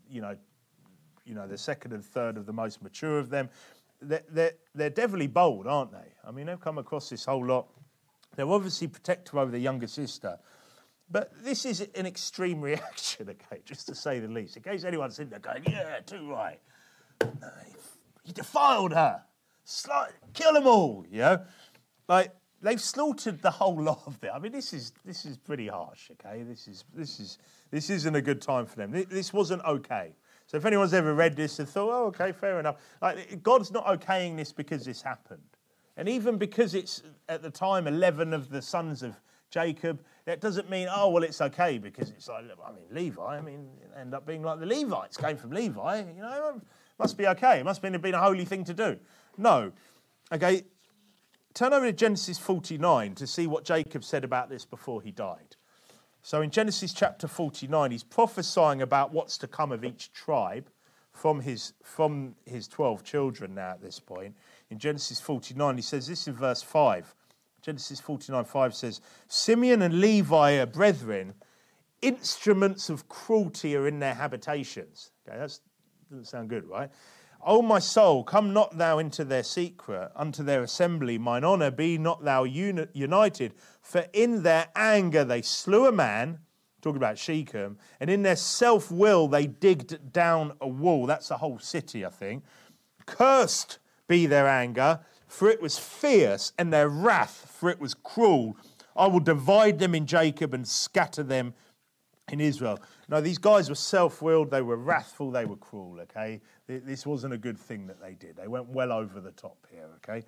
the second and third of the most mature of them. They're devilly bold, aren't they? I mean, they've come across this whole lot. They're obviously protective over the younger sister. But this is an extreme reaction, okay, just to say the least. In case anyone's sitting there going, yeah, too right. No, you defiled her. Kill them all, Like, they've slaughtered the whole lot of them. I mean, this is pretty harsh, okay? This isn't a good time for them. This wasn't okay. So if anyone's ever read this and thought, oh, okay, fair enough. Like, God's not okaying this because this happened. And even because it's, at the time, 11 of the sons of Jacob, that doesn't mean, oh, well, it's okay because it's like, Levi, end up being like the Levites came from Levi, must be okay. It must have been a holy thing to do. No. Okay, turn over to Genesis 49 to see what Jacob said about this before he died. So in Genesis chapter 49, he's prophesying about what's to come of each tribe from his 12 children now at this point. In Genesis 49, he says this in verse 5. Genesis 49:5 says, Simeon and Levi are brethren, instruments of cruelty are in their habitations. Okay, that doesn't sound good, right? O my soul, come not thou into their secret, unto their assembly, mine honour be not thou united, for in their anger they slew a man, talking about Shechem, and in their self-will they digged down a wall. That's the whole city, I think. Cursed be their anger, for it was fierce, and their wrath, for it was cruel. I will divide them in Jacob and scatter them in Israel. No, these guys were self-willed, they were wrathful, they were cruel, okay? This wasn't a good thing that they did. They went well over the top here, okay?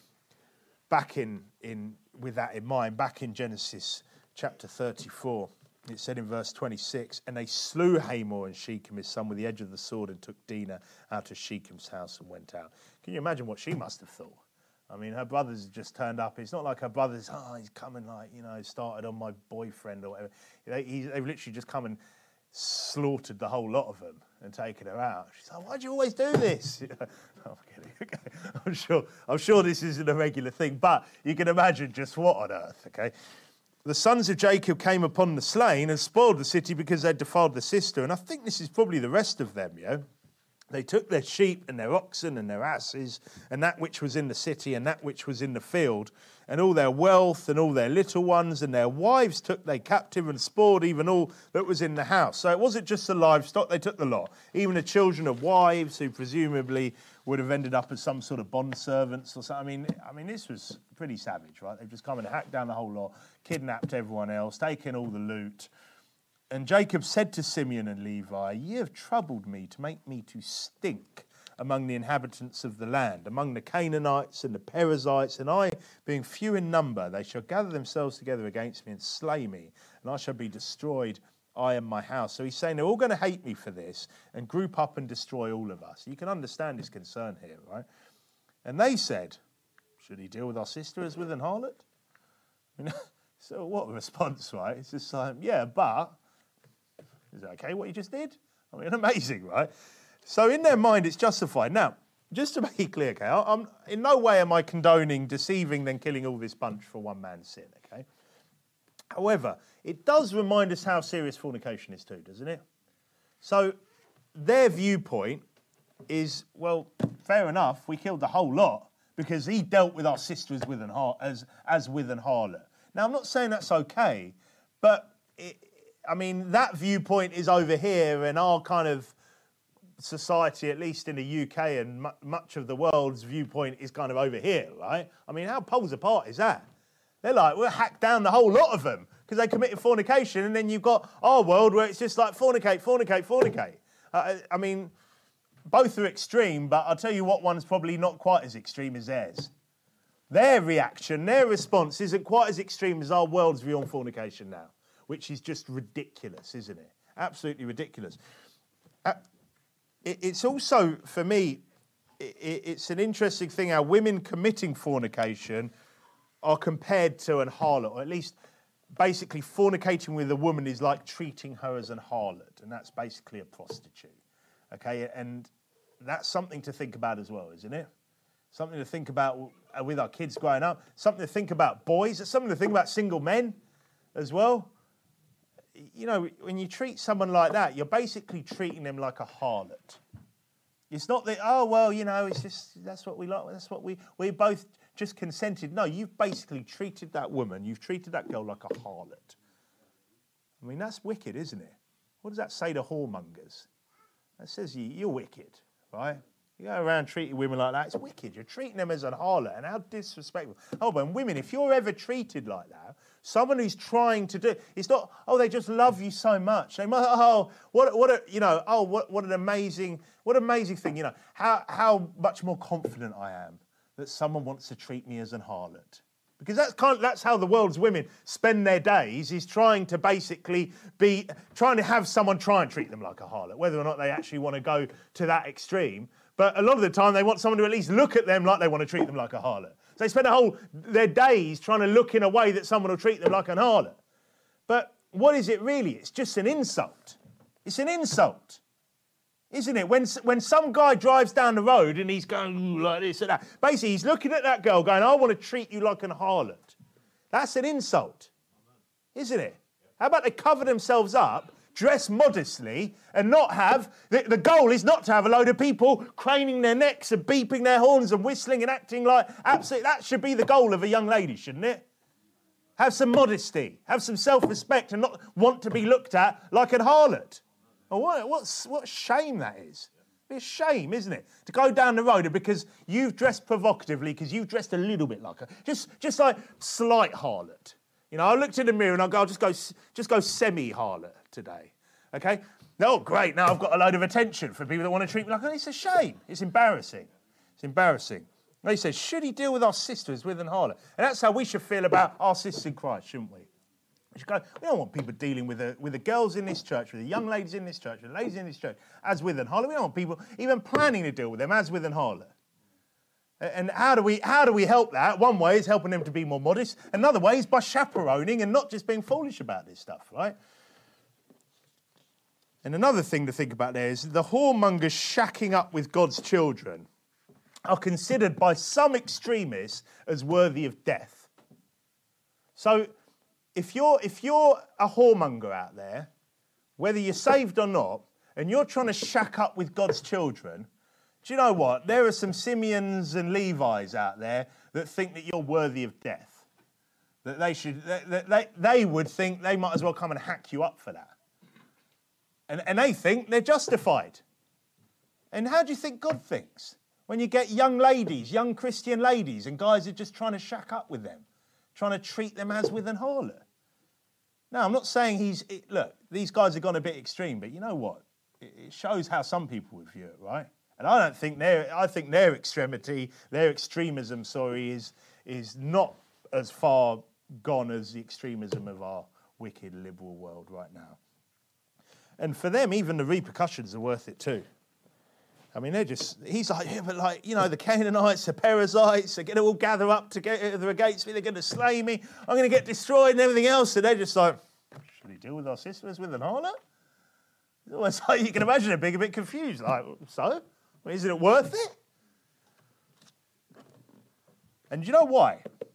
Back with that in mind, back in Genesis chapter 34, it said in verse 26, and they slew Hamor and Shechem, his son, with the edge of the sword, and took Dinah out of Shechem's house and went out. Can you imagine what she must have thought? I mean, her brothers just turned up. It's not like her brothers, he's coming started on my boyfriend or whatever. They've literally just come and slaughtered the whole lot of them and taken her out. She's like, why do you always do this? I'm kidding. Okay. I'm sure this isn't a regular thing, but you can imagine just what on earth, okay? The sons of Jacob came upon the slain and spoiled the city because they defiled the sister. And I think this is probably the rest of them, They took their sheep and their oxen and their asses and that which was in the city and that which was in the field and all their wealth and all their little ones, and their wives took they captive and spoiled even all that was in the house. So it wasn't just the livestock, they took the lot. Even the children of wives who presumably would have ended up as some sort of bond servants or something. I mean, this was pretty savage, right? They've just come and hacked down the whole lot, kidnapped everyone else, taken all the loot. And Jacob said to Simeon and Levi, ye have troubled me to make me to stink among the inhabitants of the land, among the Canaanites and the Perizzites, and I, being few in number, they shall gather themselves together against me and slay me, and I shall be destroyed, I and my house. So he's saying they're all going to hate me for this and group up and destroy all of us. You can understand his concern here, right? And they said, should he deal with our sister as with an harlot? I mean, so what a response, right? It's just like, yeah, but is it okay what you just did? I mean, amazing, right? So in their mind, it's justified. Now, just to make it clear, okay, I'm in no way am I condoning deceiving then killing all this bunch for one man's sin, okay? However, it does remind us how serious fornication is too, doesn't it? So their viewpoint is, well, fair enough, we killed the whole lot because he dealt with our sister as with an harlot. Now, I'm not saying that's okay, but, that viewpoint is over here, and our kind of society, at least in the UK and much of the world's viewpoint, is kind of over here, right? How poles apart is that? They're like, we'll hack down the whole lot of them because they committed fornication, and then you've got our world where it's just like fornicate. Both are extreme, but I'll tell you what one's probably not quite as extreme as theirs. Their reaction, their response isn't quite as extreme as our world's view on fornication now, which is just ridiculous, isn't it? Absolutely ridiculous. It's also, for me, it's an interesting thing how women committing fornication are compared to an harlot, or at least basically fornicating with a woman is like treating her as an harlot, and that's basically a prostitute. Okay, and that's something to think about as well, isn't it? Something to think about with our kids growing up, something to think about boys, it's something to think about single men as well. When you treat someone like that, you're basically treating them like a harlot. It's not that, it's just, that's what we like, that's what we both just consented. No, you've basically treated that woman, you've treated that girl like a harlot. That's wicked, isn't it? What does that say to whoremongers? That says you're wicked, right? You go around treating women like that, it's wicked. You're treating them as a harlot, and how disrespectful. And women, if you're ever treated like that, someone who's trying to do, it's not, they just love you so much. They might, what an amazing thing, how much more confident I am that someone wants to treat me as a harlot. Because that's how the world's women spend their days, is trying to basically trying to have someone try and treat them like a harlot, whether or not they actually want to go to that extreme. But a lot of the time they want someone to at least look at them like they want to treat them like a harlot. So they spend their days trying to look in a way that someone will treat them like an harlot. But what is it really? It's just an insult. It's an insult. Isn't it? When some guy drives down the road and he's going like this and that, basically he's looking at that girl going, I want to treat you like an harlot. That's an insult, isn't it? How about they cover themselves up, dress modestly, and not have, the goal is not to have a load of people craning their necks and beeping their horns and whistling and acting like, absolutely, that should be the goal of a young lady, shouldn't it? Have some modesty, have some self-respect, and not want to be looked at like a harlot. What a shame that is. It's a shame, isn't it? To go down the road because you've dressed provocatively, because you've dressed a little bit like just like slight harlot. I looked in the mirror and I'll just go semi-harlot today. Okay? Oh, great, now I've got a load of attention from people that want to treat me like, it's a shame. It's embarrassing. It's embarrassing. They said, should he deal with our sisters with an harlot? And that's how we should feel about our sisters in Christ, shouldn't we? We don't want people dealing with the girls in this church, with the young ladies in this church, with the ladies in this church, as with an harlot. We don't want people even planning to deal with them as with an harlot. And how do we help that? One way is helping them to be more modest. Another way is by chaperoning and not just being foolish about this stuff, right? And another thing to think about there is the whoremongers shacking up with God's children are considered by some extremists as worthy of death. So if you're a whoremonger out there, whether you're saved or not, and you're trying to shack up with God's children, do you know what? There are some Simeons and Levis out there that think that you're worthy of death. That they would think they might as well come and hack you up for that. And they think they're justified. And how do you think God thinks? When you get young ladies, young Christian ladies, and guys are just trying to shack up with them, trying to treat them as with an harlot. Now, I'm not saying look, these guys have gone a bit extreme, but you know what? It shows how some people would view it, right? And I think their extremism, is not as far gone as the extremism of our wicked liberal world right now. And for them, even the repercussions are worth it too. He's like, yeah, but the Canaanites, the Perizzites, they're going to all gather up together against me, they're going to slay me, I'm going to get destroyed and everything else. And they're just like, should we deal with our sisters with an harlot? It's almost like you can imagine them being a bit confused. Like, so? Isn't it worth it? And do you know why?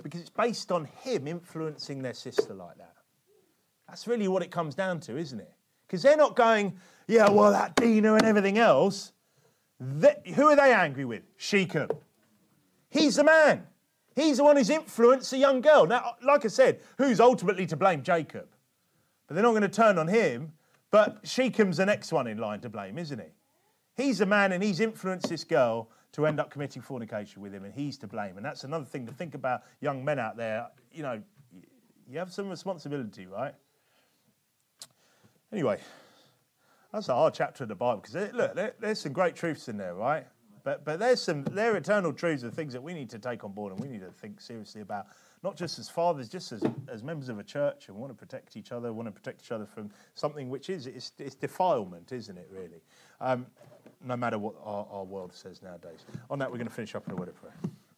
because it's based on him influencing their sister like that. That's really what it comes down to, isn't it? Because they're not going, yeah, well, that Dina and everything else. Who are they angry with? Shechem. He's the man. He's the one who's influenced a young girl. Now, like I said, who's ultimately to blame? Jacob. But they're not going to turn on him. But Shechem's the next one in line to blame, isn't he? He's the man and he's influenced this girl to end up committing fornication with him, and he's to blame. And that's another thing to think about, young men out there. You know, you have some responsibility, right? Anyway, that's a hard chapter of the Bible, because look, there's some great truths in there, right? But they're eternal truths of things that we need to take on board, and we need to think seriously about, not just as fathers, just as members of a church, and want to protect each other, from something which it's defilement, isn't it, really? No matter what our world says nowadays. On that, we're going to finish up in a word of prayer.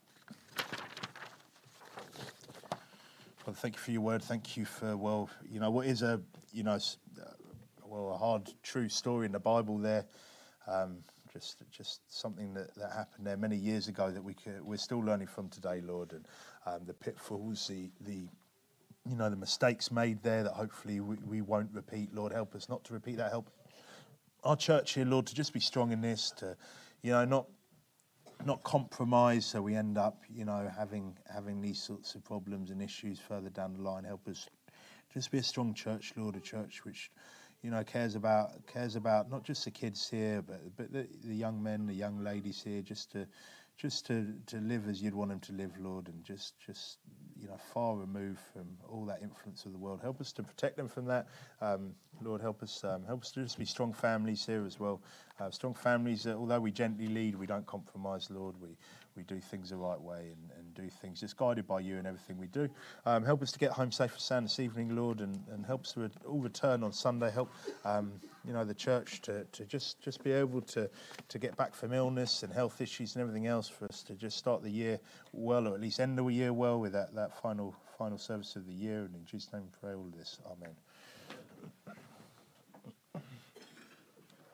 Father, thank you for your word. Thank you for, what is a hard, true story in the Bible there. Just something that happened there many years ago that we're still learning from today, Lord, and the pitfalls, the mistakes made there that hopefully we won't repeat. Lord, help us not to repeat that. Help our church here, Lord, to just be strong in this, to not compromise, so we end up having these sorts of problems and issues further down the line. Help us just be a strong church, Lord, a church which cares about not just the kids here, but the young men, the young ladies here, just to live as you'd want them to live, Lord, and just far removed from all that influence of the world. Help us to protect them from that, Lord. Help us to just be strong families here as well. Strong families that, although we gently lead, we don't compromise, Lord. We do things the right way and do things just guided by you in everything we do. Help us to get home safe and sound this evening, Lord, and help us to all return on Sunday. Help the church to just be able to get back from illness and health issues and everything else, for us to just start the year well, or at least end the year well with that final service of the year. And in Jesus' name we pray all of this. Amen.